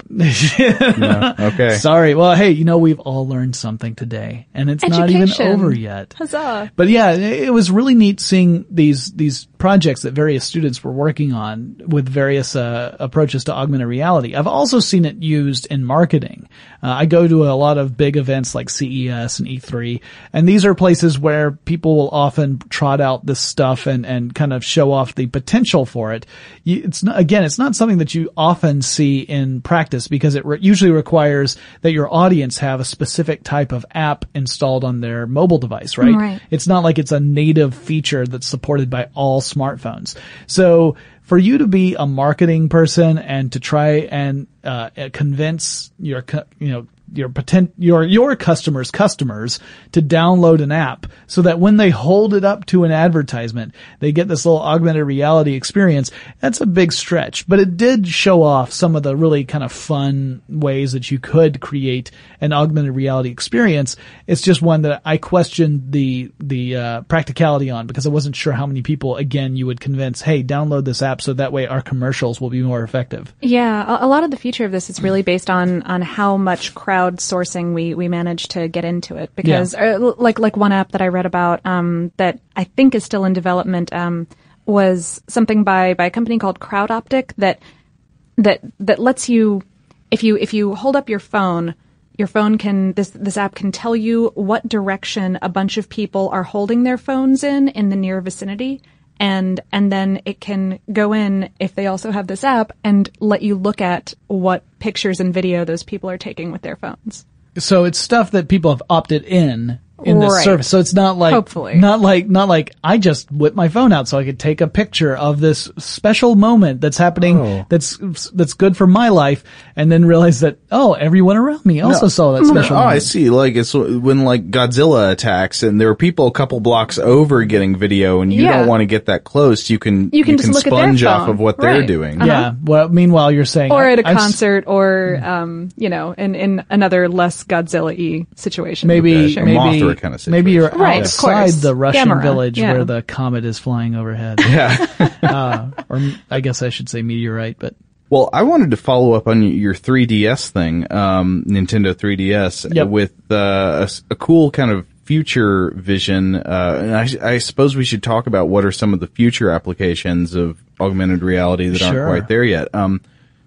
No. Okay.
Sorry. Well, hey, you know, we've all learned something today, and it's not even
Education.
over yet.
Huzzah.
But yeah, it was really neat seeing these, these projects that various students were working on with various, uh, approaches to augmented reality. I've also seen it used in marketing. Uh, I go to a lot of big events like C E S and E three, and these are places where people will often trot out this stuff and, and kind of show off the potential for it. You, it's not, again, it's not something that you often see in practice because it re- usually requires that your audience have a specific type of app installed on their mobile device, right?
Right.
It's not like it's a native feature that's supported by all smartphones. So for you to be a marketing person and to try and uh convince your cu- you know your potent your your customers customers to download an app so that when they hold it up to an advertisement they get this little augmented reality experience, that's a big stretch, but it did show off some of the really kind of fun ways that you could create an augmented reality experience. It's just one that I questioned the the uh practicality on because I wasn't sure how many people again you would convince, hey, download this app so that way our commercials will be more effective.
Yeah, a, a lot of the future of this is really based on on how much crowdsourcing we we manage to get into it. Because yeah. uh, like like one app that I read about um, that I think is still in development um, was something by by a company called CrowdOptic that that that lets you if you if you hold up your phone. Your phone can, this, this app can tell you what direction a bunch of people are holding their phones in, in the near vicinity. And, and then it can go in, if they also have this app, and let you look at what pictures and video those people are taking with their phones.
So it's stuff that people have opted in. In this
right.
service. So it's not like,
Hopefully.
not like, not like I just whipped my phone out so I could take a picture of this special moment that's happening
Oh.
that's, that's good for my life and then realize that, oh, everyone around me also
No.
saw that special
Oh,
moment.
I see. Like it's when like Godzilla attacks and there are people a couple blocks over getting video and you
Yeah.
don't want to get that close. You can,
You can just look at their
sponge off
phone.
of what they're
Right.
doing.
Uh-huh.
Yeah. Well, meanwhile, you're saying,
Or at a
I've s-
concert, or, um, you know, in, in another less Godzilla-y situation.
Maybe,
Okay, a
maybe,
Mothra kind of
maybe you're
Right, of
outside
course.
the Russian
Gamera,
village
yeah.
where the comet is flying overhead.
Yeah.
uh, or I guess I should say meteorite, but
Well, I wanted to follow up on your three D S thing, um, Nintendo three D S,
Yep.
with uh, a, s- a cool kind of future vision. Uh, and I, I suppose we should talk about what are some of the future applications of augmented reality that
Sure.
aren't quite there yet. Um,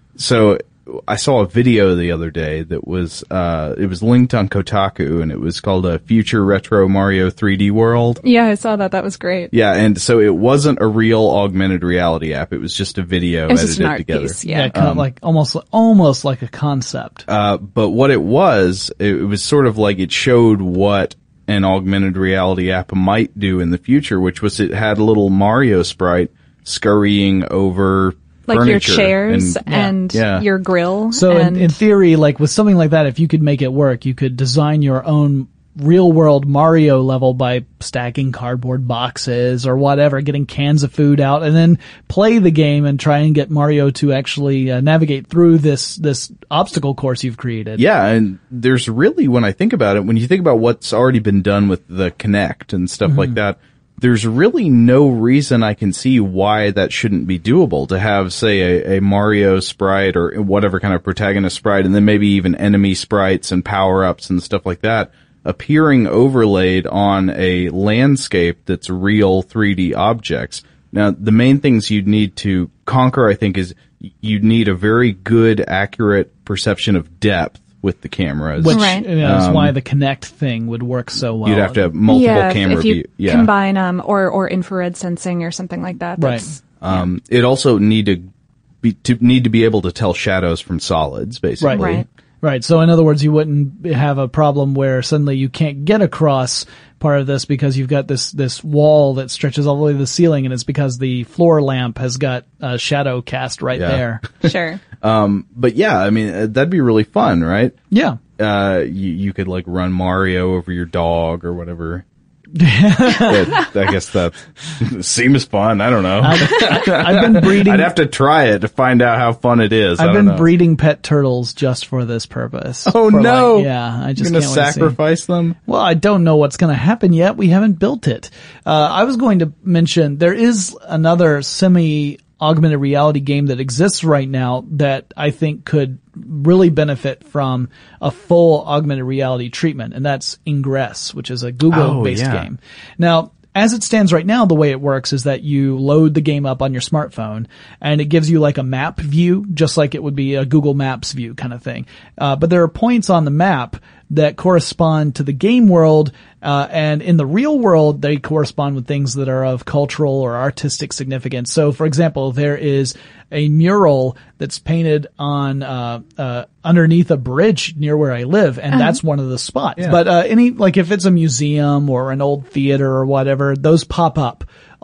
so I saw a video the other day that was uh, it was linked on Kotaku, and it was called a Future Retro Mario three D World.
Yeah, I saw that. That was great.
Yeah, and so it wasn't a real augmented reality app. It was just a video
It was
edited
just an art
together.
piece,
yeah,
yeah.
kind of like almost, almost like a concept.
Uh, but what it was, it, it was sort of like it showed what an augmented reality app might do in the future, which was it had a little Mario sprite scurrying over
Like your
furniture
chairs
and,
and,
Yeah.
your grill.
So
and
in, in theory, like with something like that, if you could make it work, you could design your own real world Mario level by stacking cardboard boxes or whatever, getting cans of food out, and then play the game and try and get Mario to actually uh, navigate through this this obstacle course you've created.
Yeah, and there's really, when I think about it, when you think about what's already been done with the Kinect and stuff
Mm-hmm.
like that, there's really no reason I can see why that shouldn't be doable to have, say, a, a Mario sprite or whatever kind of protagonist sprite, and then maybe even enemy sprites and power-ups and stuff like that appearing overlaid on a landscape that's real three D objects. Now, the main things you'd need to conquer, I think, is you'd need a very good, accurate perception of depth with the cameras.
Which
Right.
you know, is
Um,
why the Kinect thing would work so well.
You'd have to have multiple
yeah, if-
camera
if you
view. Yeah.
combine um or or infrared sensing or something like that.
Right.
That's,
Um, it also need to be to need to be able to tell shadows from solids, basically.
Right.
Right. So in other words, you wouldn't have a problem where suddenly you can't get across part of this because you've got this, this wall that stretches all the way to the ceiling, and it's because the floor lamp has got a shadow cast right
Yeah.
there.
Sure.
Um, but yeah, I mean, uh, that'd be really fun, right?
Yeah.
Uh, you, you could like run Mario over your dog or whatever. That, I guess that seems fun. I don't know.
I've, I've been breeding.
I'd have to try it to find out how fun it is. I
I've
don't
been
know.
breeding pet turtles just for this purpose.
Oh
For
no!
like- yeah, I just
You're gonna
can't wait to see.
sacrifice them.
Well, I don't know what's going to happen yet. We haven't built it. Uh, I was going to mention there is another semi augmented reality game that exists right now that I think could really benefit from a full augmented reality treatment, and that's Ingress, which is a Google-based
Oh, yeah.
game. Now, as it stands right now, the way it works is that you load the game up on your smartphone, and it gives you like a map view, just like it would be a Google Maps view kind of thing. Uh, but there are points on the map that correspond to the game world, uh, and in the real world, they correspond with things that are of cultural or artistic significance. So, for example, there is a mural that's painted on, uh, uh, underneath a bridge near where I live, and
Uh-huh.
that's one of the spots.
Yeah.
But, uh, any, like if it's a museum or an old theater or whatever, those pop up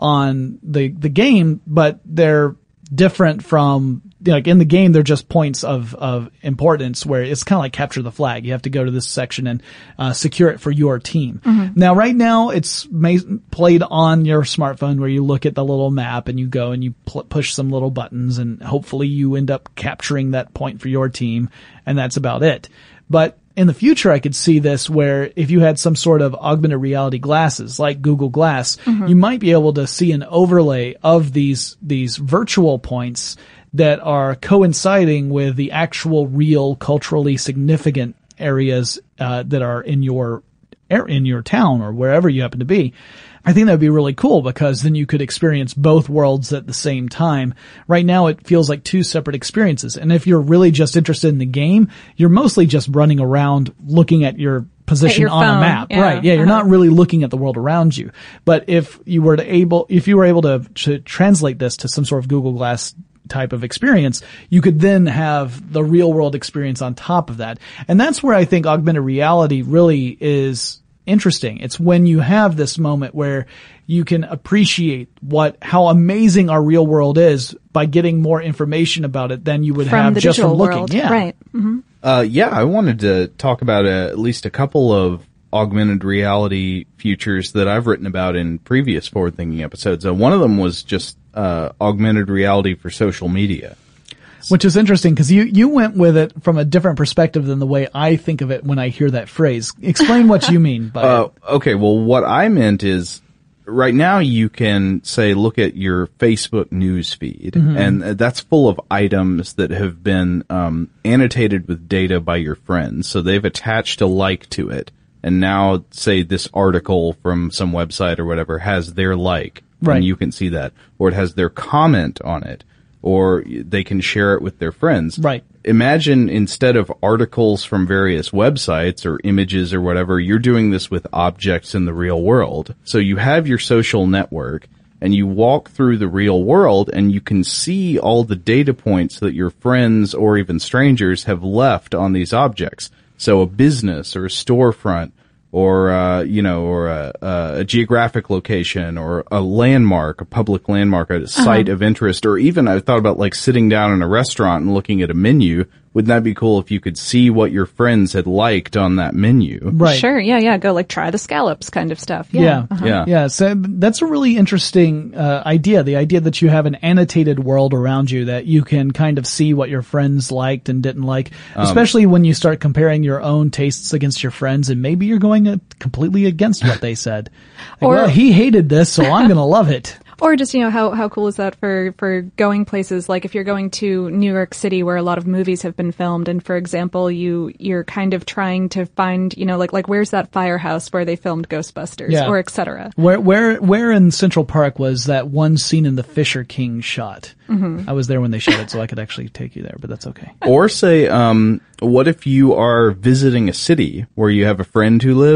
on the, the game, but they're different from, like in the game, they're just points of, of importance where it's kind of like capture the flag. You have to go to this section and, uh, secure it for your team.
Mm-hmm.
Now, right now, it's ma- played on your smartphone where you look at the little map and you go and you pl- push some little buttons, and hopefully you end up capturing that point for your team, and that's about it. But in the future, I could see this where if you had some sort of augmented reality glasses like Google Glass,
Mm-hmm.
you might be able to see an overlay of these, these virtual points that are coinciding with the actual real culturally significant areas, uh, that are in your, in your town or wherever you happen to be. I think that would be really cool because then you could experience both worlds at the same time. Right now it feels like two separate experiences. And if you're really just interested in the game, you're mostly just running around looking at your position
your
on a
phone,
map.
yeah.
Right. Yeah. You're
Uh-huh.
not really looking at the world around you. But if you were to able, if you were able to, to translate this to some sort of Google Glass type of experience, you could then have the real world experience on top of that. And that's where I think augmented reality really is interesting. It's when you have this moment where you can appreciate what, how amazing our real world is by getting more information about it than you would
From
have
the
just
digital
from looking.
world.
Yeah.
Right. Mm-hmm.
Uh, yeah, I wanted to talk about uh, at least a couple of augmented reality futures that I've written about in previous forward thinking episodes. Uh, one of them was just uh, augmented reality for social media.
Which is interesting because you, you went with it from a different perspective than the way I think of it when I hear that phrase. Explain what you mean by
Uh,
it.
okay, well, what I meant is right now you can say, look at your Facebook news feed,
Mm-hmm.
and that's full of items that have been um, annotated with data by your friends. So they've attached a like to it. And now, say this article from some website or whatever has their like,
Right.
and you can see that. Or it has their comment on it. Or they can share it with their friends.
Right.
Imagine instead of articles from various websites or images or whatever, you're doing this with objects in the real world. So you have your social network and you walk through the real world and you can see all the data points that your friends or even strangers have left on these objects. So a business or a storefront or, uh, you know, or a, a geographic location or a landmark, a public landmark, a site of interest, or even I thought about like sitting down in a restaurant and looking at a menu. Wouldn't that be cool if you could see what your friends had liked on that menu?
Right.
Sure. Yeah. Yeah. Go like try the scallops kind of stuff. Yeah.
Yeah.
Uh-huh.
Yeah.
Yeah. So that's a really interesting uh, idea. The idea that you have an annotated world around you that you can kind of see what your friends liked and didn't like, especially when you start comparing your own tastes against your friends, and maybe you're going uh, completely against what they said. Like,
Or-
well, he hated this, so I'm going to love it.
Or just, you know, how, how cool is that for, for going places, like if you're going to New York City where a lot of movies have been filmed, and for example, you, you're kind of trying to find, you know, like, like where's that firehouse where they filmed Ghostbusters,
Yeah.
or et cetera.
Where, where, where in Central Park was that one scene in the Fisher King shot? Mm-hmm. I was there when they shot it, so I could actually take you there, but that's okay.
Or say, um, what if you are visiting a city where you have a friend who lives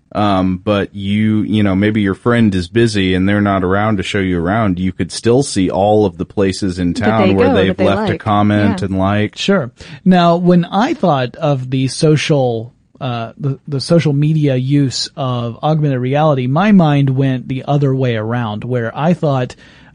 Um, but you, you know, maybe your friend is busy and they're not around to show you around. You could still see all of the places in town
they
where
go,
they've
they
left
like.
a comment
Yeah.
and like.
Sure. Now, when I thought of the social, uh, the, the social media use of augmented reality, my mind went the other way around, where I thought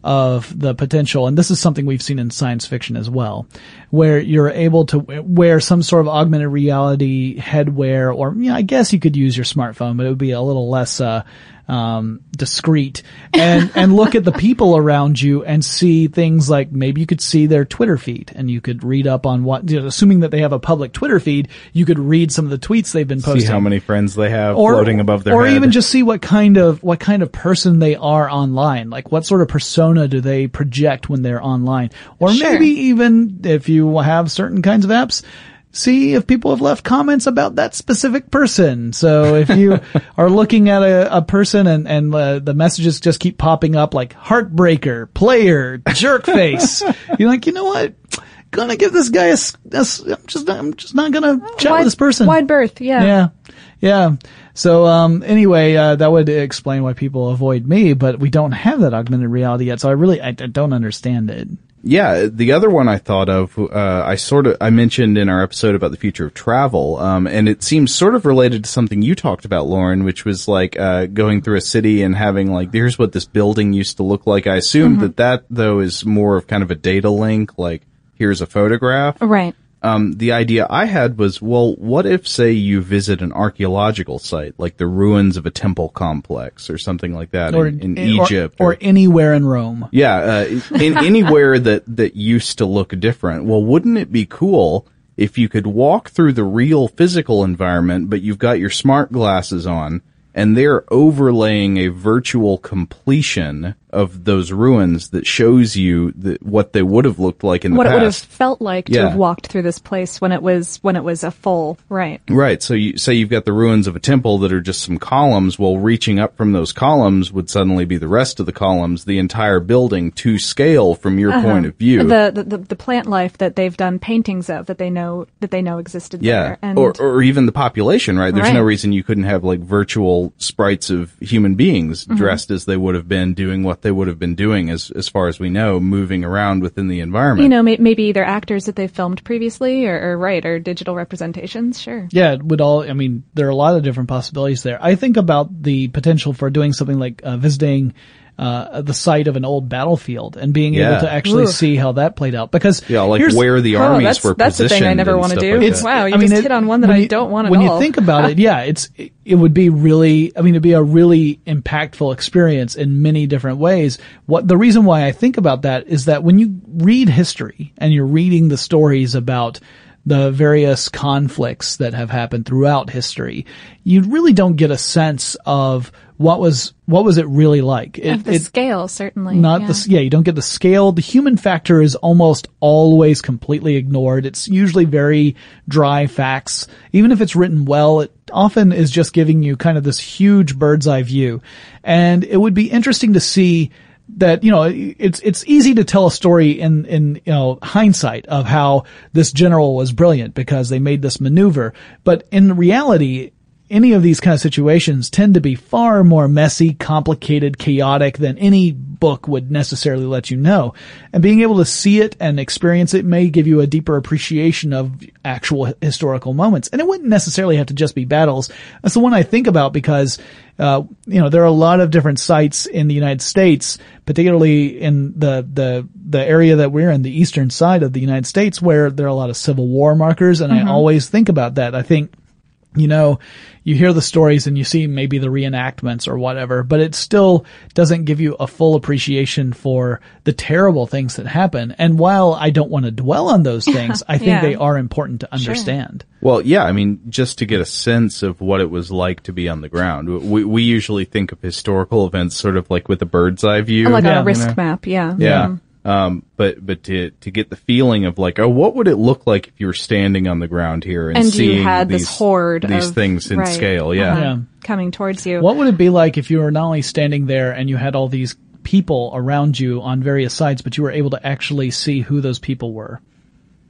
of the potential, and this is something we've seen in science fiction as well, where you're able to wear some sort of augmented reality headwear, or, you know, I guess you could use your smartphone, but it would be a little less, uh, um, discreet, and, and look at the people around you and see things like maybe you could see their Twitter feed and you could read up on what, you know, assuming that they have a public Twitter feed, you could read some of the tweets they've been posting.
See how many friends they have
or,
floating above their
or
head.
even just see what kind of, what kind of person they are online. Like what sort of persona do they project when they're online? Or
Sure.
maybe even if you have certain kinds of apps, see if people have left comments about that specific person. So if you are looking at a, a person and, and uh, the messages just keep popping up like heartbreaker, player, jerk face, you're like, you know what? Gonna give this guy a, s- a s- I'm just not, I'm just not gonna chat
wide,
with this person.
Wide berth, yeah.
Yeah. Yeah. So, um, anyway, uh, that would explain why people avoid me, but we don't have that augmented reality yet. So I really, I, I don't understand it.
Yeah, the other one I thought of, uh, I sort of, I mentioned in our episode about the future of travel, um, and it seems sort of related to something you talked about, Lauren, which was like, uh, going through a city and having like, here's what this building used to look like. I assume
Mm-hmm.
that that, though, is more of kind of a data link, like, here's a photograph.
Right.
Um, the idea I had was, well, what if, say, you visit an archaeological site, like the ruins of a temple complex or something like that
Or
in, in
or-
Egypt?
Or, anywhere in Rome.
Yeah, uh, in anywhere that, that used to look different. Well, wouldn't it be cool if you could walk through the real physical environment, but you've got your smart glasses on, and they're overlaying a virtual completion of those ruins that shows you that what they would have looked like in the
What
past.
it would have felt like to
Yeah.
have walked through this place when it was when it was a full, right.
Right. So you say you've got the ruins of a temple that are just some columns. Well, reaching up from those columns would suddenly be the rest of the columns, the entire building to scale from your
Uh-huh.
point of view.
The, the the the plant life that they've done paintings of that they know that they know existed
Yeah.
there. And
Or, or even the population, right? There's no
Right.
reason you couldn't have like virtual sprites of human beings
Mm-hmm.
dressed as they would have been doing what they would have been doing as, as far as we know, moving around within the environment.
you know, may, maybe they're actors that they filmed previously, or, or right, or digital representations. Sure.
Yeah, it would all, I mean, there are a lot of different possibilities there. I think about the potential for doing something like uh, visiting uh the site of an old battlefield and being
Yeah.
able to actually
Ooh.
see how that played out. Because
yeah, like
here's-
where the
Oh,
armies
that's
were
that's the
positioned.
thing I never
and
want to
stuff
do.
like
It's-
that.
Wow, you
I mean,
just
it-
hit on one that
when
I
you-
don't want at
when
all.
you think about it, yeah, it's it would be really, I mean, it'd be a really impactful experience in many different ways. What the reason why I think about that is that when you read history and you're reading the stories about the various conflicts that have happened throughout history, you really don't get a sense of what was what was it really like. It,
of the
it-
scale, certainly.
not
yeah.
the yeah, you don't get the scale. The human factor is almost always completely ignored. It's usually very dry facts. Even if it's written well, it often is just giving you kind of this huge bird's eye view. And it would be interesting to see that, you know, it's it's easy to tell a story in in you know hindsight of how this general was brilliant because they made this maneuver, but in reality, any of these kind of situations tend to be far more messy, complicated, chaotic than any book would necessarily let you know. And being able to see it and experience it may give you a deeper appreciation of actual historical moments. And it wouldn't necessarily have to just be battles. That's the one I think about because, uh, you know, there are a lot of different sites in the United States, particularly in the, the, the area that we're in, the eastern side of the United States, where there are a lot of Civil War markers. And
Mm-hmm.
I always think about that. I think, you know, you hear the stories and you see maybe the reenactments or whatever, but it still doesn't give you a full appreciation for the terrible things that happen. And while I don't want to dwell on those things, I think
Yeah.
they are important to understand.
Well, yeah, I mean, just to get a sense of what it was like to be on the ground. We we usually think of historical events sort of like with a bird's eye view.
like
Yeah,
on a risk
you know?
map. Yeah.
Yeah.
Mhm.
Um, but, but to, to get the feeling of like, oh, what would it look like if you were standing on the ground here and,
And
seeing
you had
these,
this horde
these
of
things in
right,
scale? Yeah.
uh-huh,
Yeah.
coming towards you.
What would it be like if you were not only standing there and you had all these people around you on various sides, but you were able to actually see who those people were?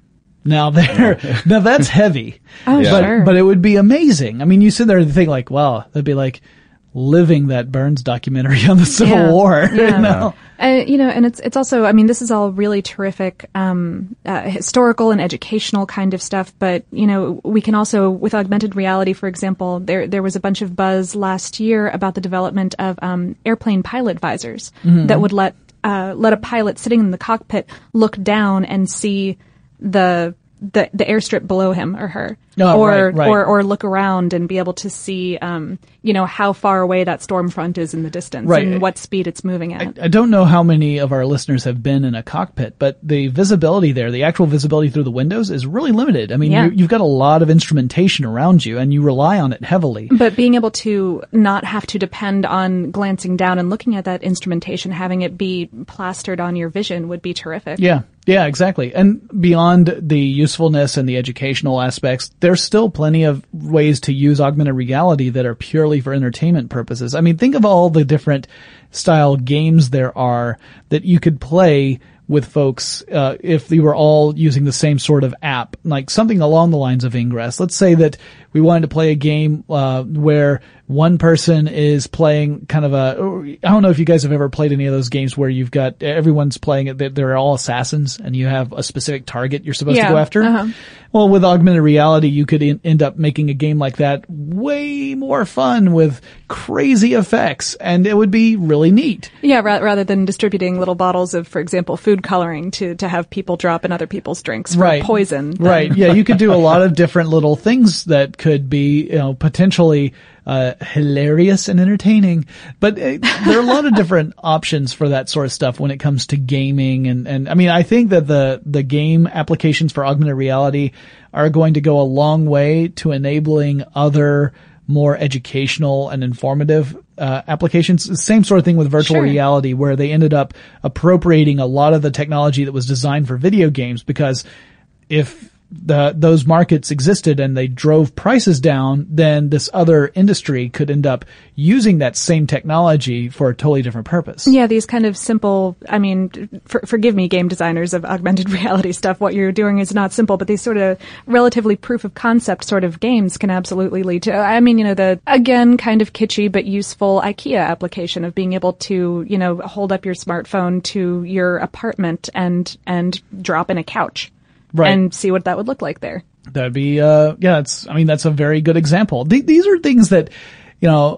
Now there, now that's heavy.
Oh,
but,
sure.
But it would be amazing. I mean, you sit there and think like, wow, that'd be like living that Burns documentary on the Civil
yeah.
War.
Yeah.
You know?
Uh, you know, and it's it's also, I mean, this is all really terrific, um, uh, historical and educational kind of stuff. But you know, we can also, with augmented reality, for example, there there was a bunch of buzz last year about the development of um, airplane pilot visors mm-hmm. that would let uh, let a pilot sitting in the cockpit look down and see the the the airstrip below him or her,
oh,
or
right, right.
or or look around and be able to see, um, you know, how far away that storm front is in the distance
right.
and what speed it's moving at.
I, I don't know how many of our listeners have been in a cockpit, but the visibility there, the actual visibility through the windows, is really limited. I mean,
yeah.
you, you've got a lot of instrumentation around you, and you rely on it heavily.
But being able to not have to depend on glancing down and looking at that instrumentation, having it be plastered on your vision, would be terrific.
Yeah. Yeah, exactly. And beyond the usefulness and the educational aspects, there's still plenty of ways to use augmented reality that are purely for entertainment purposes. I mean, think of all the different style games there are that you could play with folks uh, if they were all using the same sort of app, like something along the lines of Ingress. Let's say that we wanted to play a game uh, where one person is playing kind of a, I don't know if you guys have ever played any of those games where you've got, everyone's playing it, they're all assassins and you have a specific target you're supposed
yeah,
to go after.
Uh-huh.
Well, with augmented reality, you could in, end up making a game like that way more fun with crazy effects, and it would be really neat.
Yeah, ra- rather than distributing little bottles of, for example, food coloring to, to have people drop in other people's drinks for
right.
poison. Then.
Right. Yeah, you could do a lot of different little things that could be, you know, potentially uh hilarious and entertaining. But uh, there are a lot of different options for that sort of stuff when it comes to gaming. And, and I mean, I think that the, the game applications for augmented reality are going to go a long way to enabling other more educational and informative uh applications. Same sort of thing with virtual
sure.
reality, where they ended up appropriating a lot of the technology that was designed for video games, because if the those markets existed and they drove prices down, then this other industry could end up using that same technology for a totally different purpose.
Yeah, these kind of simple, I mean, for, forgive me, game designers of augmented reality stuff, what you're doing is not simple, but these sort of relatively proof of concept sort of games can absolutely lead to, I mean, you know, the, again, kind of kitschy but useful IKEA application of being able to, you know, hold up your smartphone to your apartment and, and drop in a couch. Right. And see what that would look like there.
That'd be, uh, yeah, it's, I mean, that's a very good example. Th- these are things that, you know,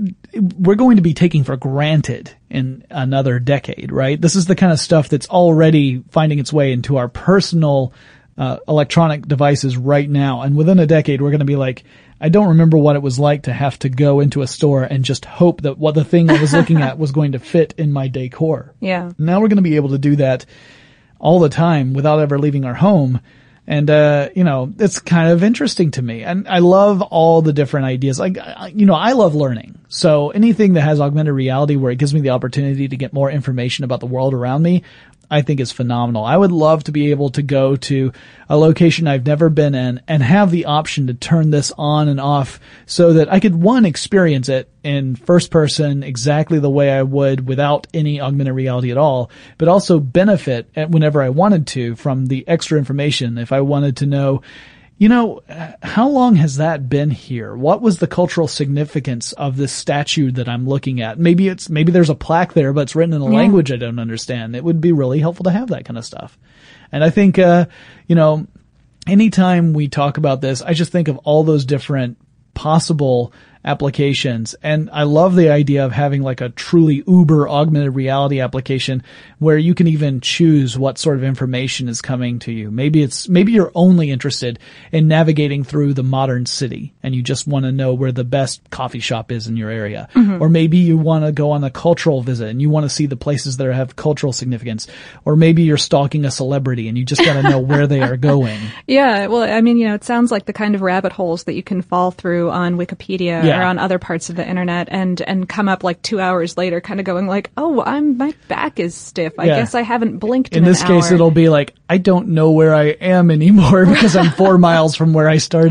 we're going to be taking for granted in another decade, right? This is the kind of stuff that's already finding its way into our personal, uh, electronic devices right now. And within a decade, we're going to be like, I don't remember what it was like to have to go into a store and just hope that what the thing I was looking at was going to fit in my decor.
Yeah.
Now we're going to be able to do that all the time without ever leaving our home. And, uh, you know, it's kind of interesting to me. And I love all the different ideas. Like, you know, I love learning. So anything that has augmented reality where it gives me the opportunity to get more information about the world around me, I think is phenomenal. I would love to be able to go to a location I've never been in and have the option to turn this on and off so that I could, one, experience it in first person exactly the way I would without any augmented reality at all, but also benefit whenever I wanted to from the extra information. If I wanted to know, you know, how long has that been here? What was the cultural significance of this statue that I'm looking at? Maybe it's, maybe there's a plaque there, but it's written in a
yeah.
language I don't understand. It would be really helpful to have that kind of stuff. And I think, uh, you know, anytime we talk about this, I just think of all those different possible applications. And I love the idea of having like a truly uber augmented reality application where you can even choose what sort of information is coming to you. Maybe it's, maybe you're only interested in navigating through the modern city and you just want to know where the best coffee shop is in your area. Mm-hmm. Or maybe you want to go on a cultural visit and you want to see the places that have cultural significance. Or maybe you're stalking a celebrity and you just got to know where they are going.
Yeah. Well, I mean, you know, it sounds like the kind of rabbit holes that you can fall through on Wikipedia yeah. or on other parts of the internet and, and come up like two hours later kind of going like, oh, I'm, my back is stiff. I yeah. guess I haven't blinked in,
in this
an
case,
hour.
It'll be like, I don't know where I am anymore because I'm four miles from where I started.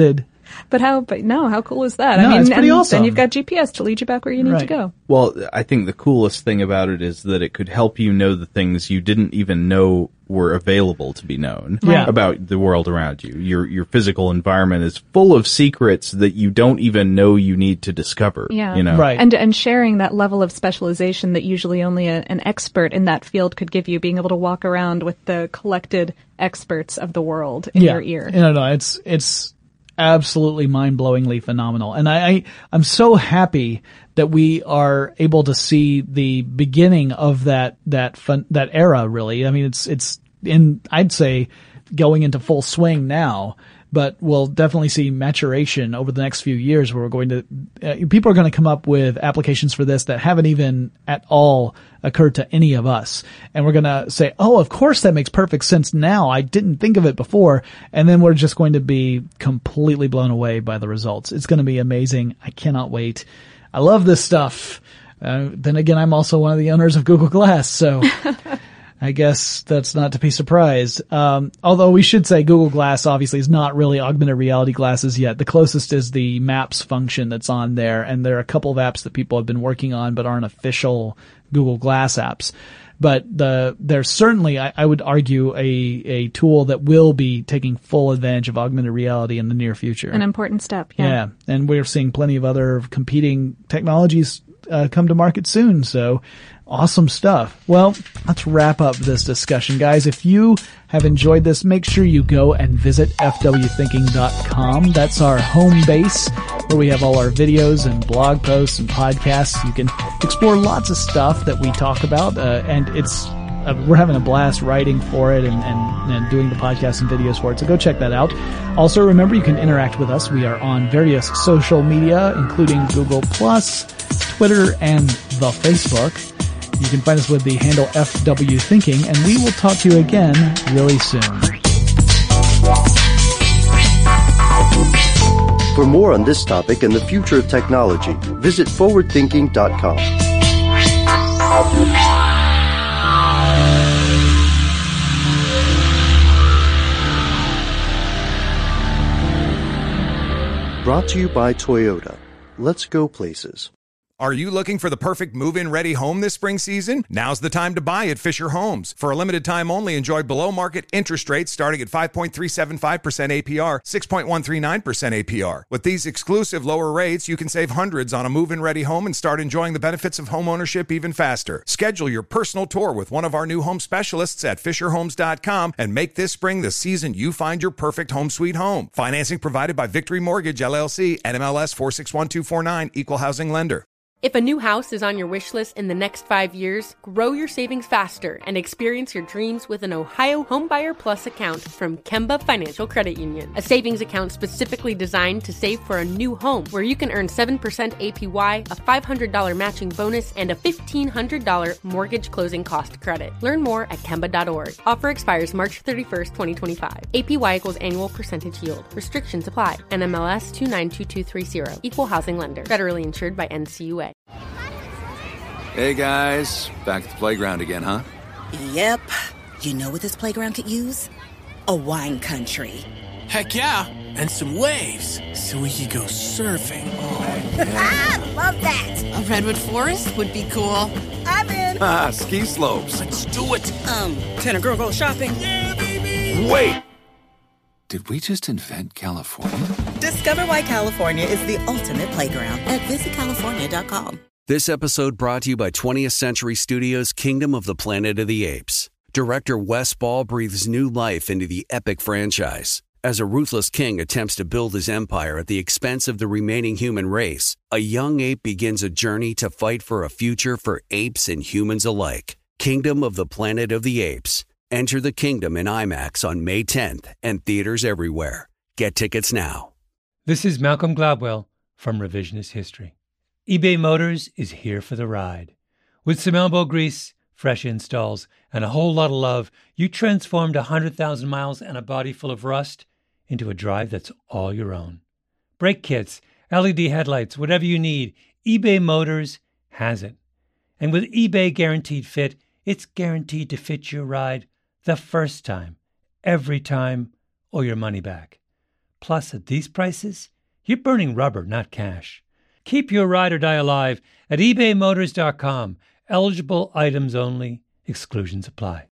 But how, but no, how cool is that?
No,
I mean,
it's pretty
and
awesome.
then you've got G P S to lead you back where you need
Right.
to go.
Well, I think the coolest thing about it is that it could help you know the things you didn't even know were available to be known
Yeah.
about the world around you. Your your physical environment is full of secrets that you don't even know you need to discover.
Yeah.
You know?
Right.
And and sharing that level of specialization that usually only a, an expert in that field could give you, being able to walk around with the collected experts of the world in
yeah.
your ear.
No, no, it's it's absolutely mind-blowingly phenomenal. And I, I I'm so happy that we are able to see the beginning of that that fun, that era. Really, I mean, it's it's in I'd say going into full swing now. But we'll definitely see maturation over the next few years where we're going to, uh, people are going to come up with applications for this that haven't even at all occurred to any of us. And we're going to say, oh, of course that makes perfect sense now. I didn't think of it before. And then we're just going to be completely blown away by the results. It's going to be amazing. I cannot wait. I love this stuff. Uh, then again, I'm also one of the owners of Google Glass, so I guess that's not to be surprised. Um, although we should say Google Glass obviously is not really augmented reality glasses yet. The closest is the Maps function that's on there, and there are a couple of apps that people have been working on but aren't official Google Glass apps. But the there's certainly, I, I would argue, a a tool that will be taking full advantage of augmented reality in the near future.
An important step, yeah.
Yeah, and we're seeing plenty of other competing technologies uh, come to market soon, so awesome stuff. Well, let's wrap up this discussion, guys. If you have enjoyed this, make sure you go and visit f w thinking dot com. That's our home base where we have all our videos and blog posts and podcasts. You can explore lots of stuff that we talk about, uh, and it's uh, we're having a blast writing for it and, and, and doing the podcasts and videos for it, so go check that out. Also, remember, you can interact with us. We are on various social media, including Google Plus, Twitter, and the Facebook. You can find us with the handle F W Thinking, and we will talk to you again really soon.
For more on this topic and the future of technology, visit forward thinking dot com. Brought to you by Toyota. Let's go places.
Are you looking for the perfect move-in ready home this spring season? Now's the time to buy at Fisher Homes. For a limited time only, enjoy below-market interest rates starting at five point three seven five percent A P R, six point one three nine percent A P R. With these exclusive lower rates, you can save hundreds on a move-in ready home and start enjoying the benefits of home ownership even faster. Schedule your personal tour with one of our new home specialists at fisher homes dot com and make this spring the season you find your perfect home sweet home. Financing provided by Victory Mortgage, L L C, N M L S four six one two four nine, Equal Housing Lender.
If a new house is on your wish list in the next five years, grow your savings faster and experience your dreams with an Ohio Homebuyer Plus account from Kemba Financial Credit Union. A savings account specifically designed to save for a new home where you can earn seven percent A P Y, a five hundred dollars matching bonus, and a fifteen hundred dollars mortgage closing cost credit. Learn more at kemba dot org. Offer expires March thirty-first, twenty twenty-five. A P Y equals annual percentage yield. Restrictions apply. N M L S two nine two two three zero. Equal housing lender. Federally insured by N C U A.
Hey guys, back at the playground again, huh?
Yep. You know what this playground could use? A wine country.
Heck yeah, and some waves, so we could go surfing.
Oh, yeah. Ah, love that.
A redwood forest would be cool.
I'm in.
Ah, ski slopes.
Let's do it.
Um, can a girl go shopping?
Yeah, baby.
Wait. Did we just invent California?
Discover why California is the ultimate playground at visit california dot com.
This episode brought to you by twentieth Century Studios' Kingdom of the Planet of the Apes. Director Wes Ball breathes new life into the epic franchise. As a ruthless king attempts to build his empire at the expense of the remaining human race, a young ape begins a journey to fight for a future for apes and humans alike. Kingdom of the Planet of the Apes. Enter the kingdom in IMAX on May tenth and theaters everywhere. Get tickets now.
This is Malcolm Gladwell from Revisionist History. eBay Motors is here for the ride. With some elbow grease, fresh installs, and a whole lot of love, you transformed one hundred thousand miles and a body full of rust into a drive that's all your own. Brake kits, L E D headlights, whatever you need, eBay Motors has it. And with eBay Guaranteed Fit, it's guaranteed to fit your ride the first time, every time, or your money back. Plus, at these prices, You're burning rubber, not cash. Keep your ride or die alive at ebay motors dot com. Eligible items only. Exclusions apply.